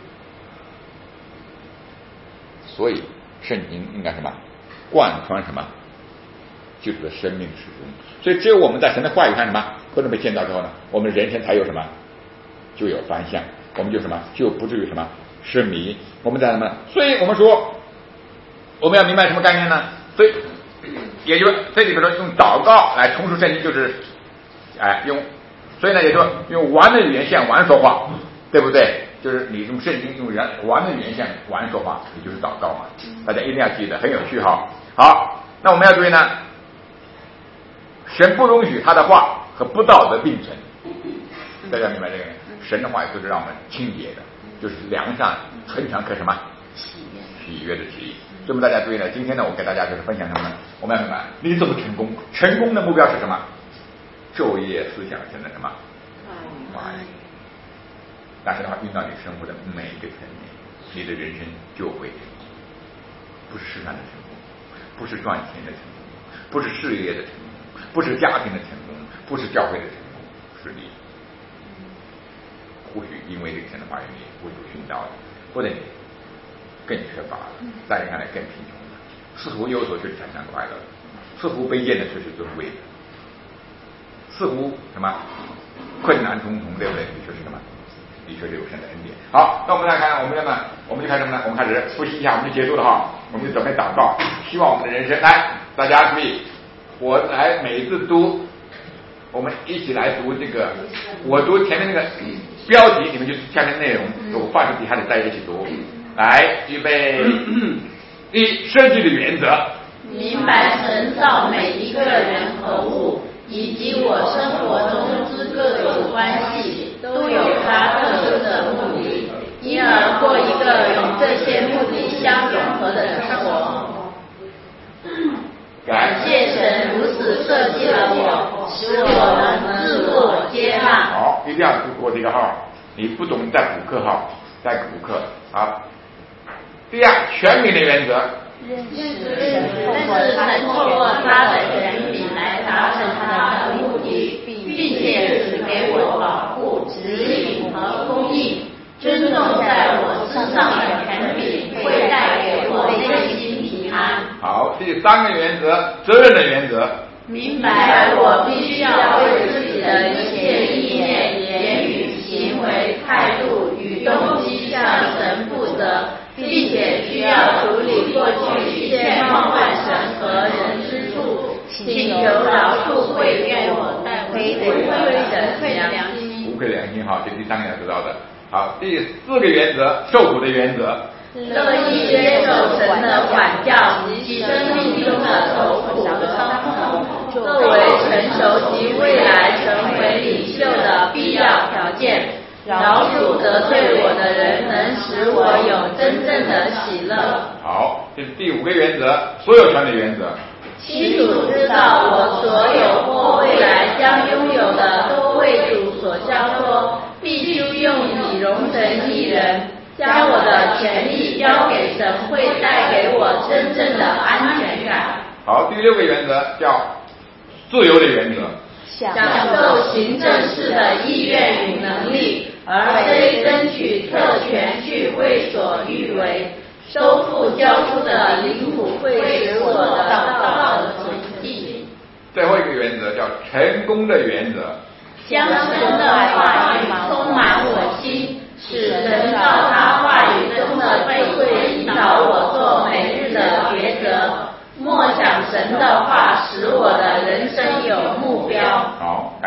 所以圣经应该什么？贯穿什么？基督的生命始终。所以只有我们在神的话语上什么不能被见到之后呢，我们人生才有什么？就有方向，我们就什么就不至于什么失迷。我们在什么？所以我们说我们要明白什么概念呢？所以也就这里边说用祷告来重述圣经，就是哎用，所以呢也说用完的语言向完说话，对不对？就是你用圣经用人完的语言向完说话，也就是祷告嘛。大家一定要记得，很有趣哈。好，那我们要注意呢，神不容许他的话和不道德并存。大家明白这个？神的话就是让我们清洁的，就是良善、纯良可什么喜悦的旨意。所以我们大家注意呢，今天呢，我给大家就是分享什么呢？我们要明白你怎么成功？成功的目标是什么？昼夜思想神的什么？爱。但是的话，运到你生活的每一个层面，你的人生就会成功。不是世上的成功，不是赚钱的成功，不是事业的成功，不是家庭的成功，不是教会的成功，是你。或许因为这个神的话语你不主殉道了，或者你更缺乏了，在你看来更贫穷了，似乎有所却产生快乐，似乎卑贱的却是尊贵的，似乎什么困难重重，对不对？的确是什么？的确是有神的恩典。好，那我们来看，我们呢，我们就开始什么呢？我们开始复习一下，我们就结束了哈，我们就准备祷告，希望我们的人生来，大家注意，我来每一次读，我们一起来读这个，我读前面那个标题，你们就下面内容，我放在底下的大家一起读。来，预备，一设计的原则， 明白神造每一个人和物，以及我生活中之各种关系，都有它特殊的目的，因而过一个与这些目的相融合的生活。感谢神如此设计了我，使我能自我接纳。 好，一定要读过这个号，你不懂再补课号，再补课啊。第二，权柄的原则， 认识神透过他的权柄来达成他的目的，并且指给我保护、指引和供应。尊重在我身上的权柄会带给我内心平安。 好，第三个原则，责任的原则， 明白我必须要为自己的一切意念、言语、行为、态度与动机向神负责，并且需要处理过去一切冒犯神和人之处，请求饶恕会愿我带回悔的良心。 无愧良心，好，这第三个要知道的。好，第四个原则，受苦的原则， 乐意接受神的管教及其生命中的愁苦和伤痛，作为成熟及未来成为领袖的必要条件。饶恕得罪我的人，能使我有真正的喜乐。 好，这是第五个原则，所有权的原则。 清楚知道我所有或未来将拥有的都为主所交托，必须用以容神一人。将我的权利交给神，会带给我真正的安全感。 好，第六个原则叫自由的原则， 享受行政事的意愿与能力，而非争取特权去为所欲为。收复交出的领土会使我的祷告的成绩。 最后一个原则叫成功的原则， 将神的话语充满我心，使神照他话语中的智慧引导我做每日的抉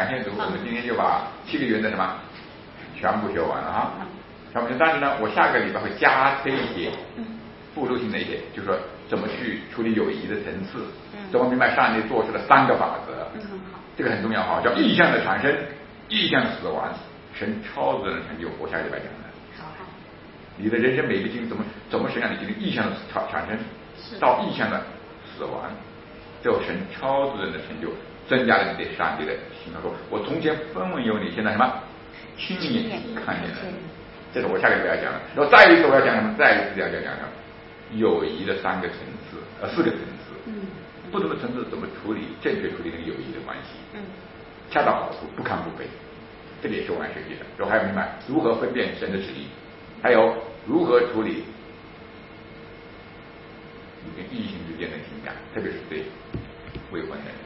感谢主，我们今天就把七个原则什么全部学完了啊。全部学，但是呢，我下个礼拜会加这一些辅助性的一些，就是说怎么去处理友谊的层次，怎么明白上帝做出的三个法则，这个很重要哈，叫意向的产生、意向的死亡、神超自然的成就。我下个礼拜讲的。你的人生每一个经历怎么怎么神让你经历意向的产产生到意向的死亡，最后神超自然的成就，增加了你对上帝的信说，我从前分文有你，现在什么亲眼看见了。这是我下个礼拜要讲的。然后再一次我要讲什么？再一次要讲讲友谊的三个层次，呃，四个层次。嗯。不同的层次怎么处理，正确处理那个友谊的关系。嗯。恰到好处，不亢不卑，这个也是我们要学习的。然后还要明白如何分辨神的旨意，还有如何处理你跟异性之间的情感，特别是对未婚的人。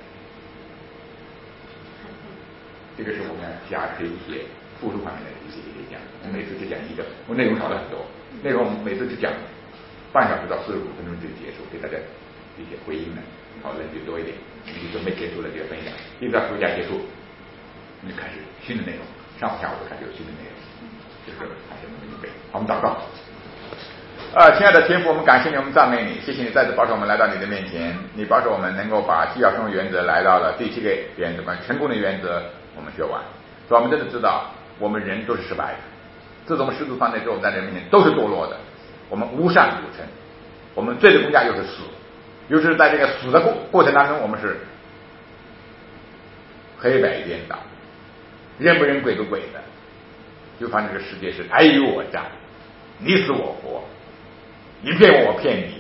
这个是我们要加这一些附属方面的一些一些讲。我每次只讲一个，我内容少了很多，内容每次只讲半小时到四十五分钟就结束，给大家一些回应呢，讨论就多一点。你准备结束了就要分享，一直到暑假结束，你就开始新的内容，上午下午都开始有新的内容，就是还是我们准备。好，我们祷告。啊，亲爱的天父，我们感谢你，我们赞美你，谢谢你再次保守我们来到你的面前，你保守我们能够把基要生活原则来到了第七个原则，关于成功的原则，我们学完。所以我们真的知道，我们人都是失败的。自从我们十字犯罪之后，在人面前都是堕落的，我们无善有成，我们罪的工价又是死，尤其是在这个死的过过程当中，我们是黑白颠倒，人不人鬼不鬼的，就发现这个世界是尔虞我诈，你死我活，你骗我我骗你，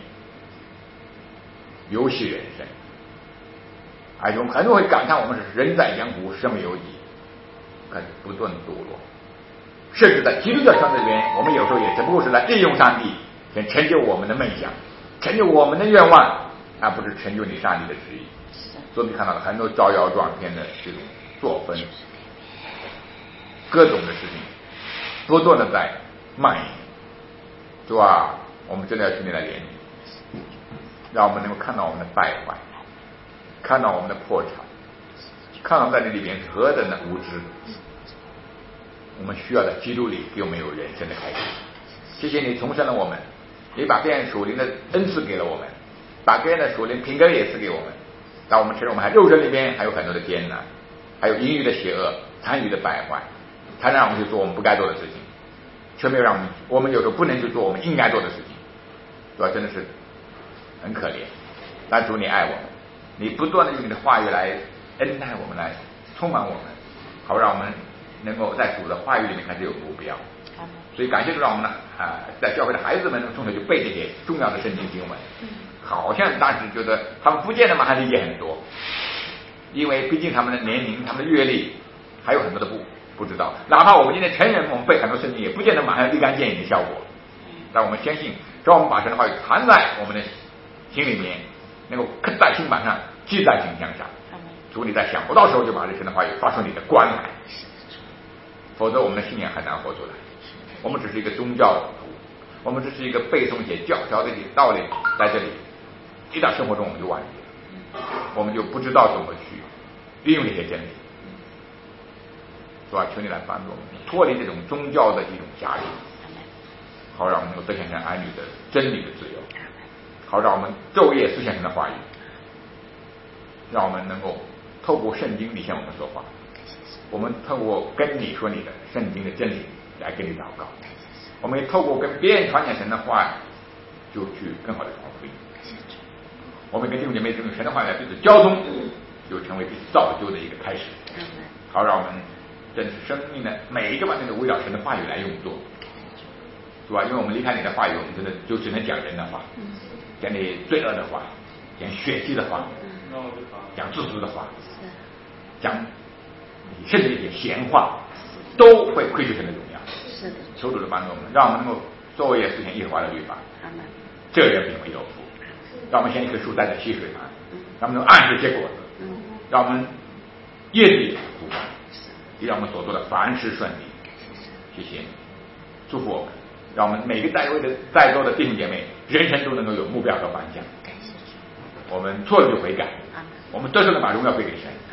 游戏人生。而且我们很多会感叹我们是人在江湖身不由己，可是不断堕落。甚至在基督教圈子里面，我们有时候也只不过是来利用上帝，想成就我们的梦想，成就我们的愿望，而不是成就你上帝的旨意。所以你看到了很多招摇撞骗的这种作风，各种的事情不断的在蔓延。主啊，我们真的要请你来怜悯，让我们能够看到我们的败坏，看到我们的破产，看到我们在这里边是何等的无知。我们需要在基督里给我们有人生的开始。谢谢你重生了我们，你把各样属灵的恩赐给了我们，把各样的属灵品格也赐给我们。当我们承认我们还肉身里边还有很多的艰难，还有淫欲的邪恶、贪欲的败坏，才让我们去做我们不该做的事情，却没有让我们我们有时候不能去做我们应该做的事情，主要真的是很可怜。但主你爱我们，你不断的用你的话语来恩待我们，来充满我们，好让我们能够在主的话语里面开始有目标。所以感谢主，让我们呢啊、呃，在教会的孩子们从小就背这些重要的圣经经文，好像当时觉得他们不见得马上理解很多，因为毕竟他们的年龄、他们的阅历还有很多的不不知道。哪怕我们今天成人，我们背很多圣经，也不见得马上立竿见影的效果。但我们相信，只要我们把神的话语藏在我们的心里面，能够刻在心板上，记在心墙上。主你在想不到时候就把这神的话语发出你的关来，否则我们的信仰很难活出来。我们只是一个宗教徒，我们只是一个背诵一些教条的道理，在这里一到生活中我们就忘记了，我们就不知道怎么去利用这些真理。是吧？求你来帮助我们脱离这种宗教的一种压力，好让我们能够得享神儿女的真理的自由，好让我们昼夜思想神的话语，让我们能够透过圣经你向我们说话，我们透过跟你说你的圣经的真理来跟你祷告，我们也透过跟别人传讲神的话就去更好的传福音，我们跟弟兄姐妹用神的话来彼此交通，就成为彼此造就的一个开始，好让我们真是生命的每一个方面都围绕神的话语来运作，是吧？因为我们离开你的话语，我们真的就只能讲人的话，讲你罪恶的话，讲血气的话，讲自私的话，讲甚至一些闲话，都会亏缺神的荣耀。是的，求主的帮助我们，让我们能够昼夜思想耶和华的律法，这人便为有福。让我们像一棵树栽在溪水旁，让我们能按时结果子，让我们叶子也枯干，也让我们所做的凡事顺利。谢谢你，祝福我们，让我们每个在位的在座的弟兄姐妹，人生都能够有目标和方向。我们错了就悔改，我们得胜的把荣耀归给神。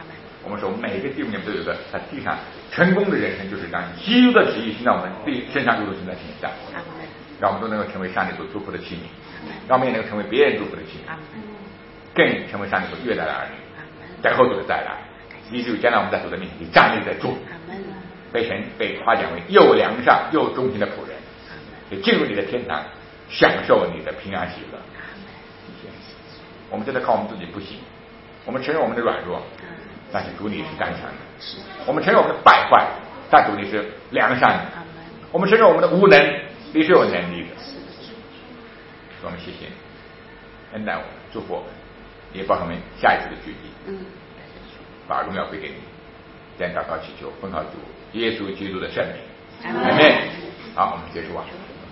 我们说每个弟兄姐妹都有个在地上成功的人生，就是让基督的旨意行在我们地身上，如同行在天上。让我们都能够成为上帝所祝福的器皿，让我们也能够成为别人祝福的器皿，更成为上帝所悦纳的儿女，等候主的再来，以至于将来我们在主的面前站立在主，被神被夸奖为又良善又忠心的仆人，也进入你的天堂，享受你的平安喜乐。我们真的靠我们自己不行，我们承认我们的软弱，但是主你是刚强的；我们承认我们的败坏，但主你是良善的；我们承认我们的无能，你是有能力的。我们谢谢你，恩待我们，祝福我们，也保守我们下一次的聚集。把荣耀归给你。这样祷告祈求，奉靠主耶稣基督的圣名。阿门。好，我们结束啊。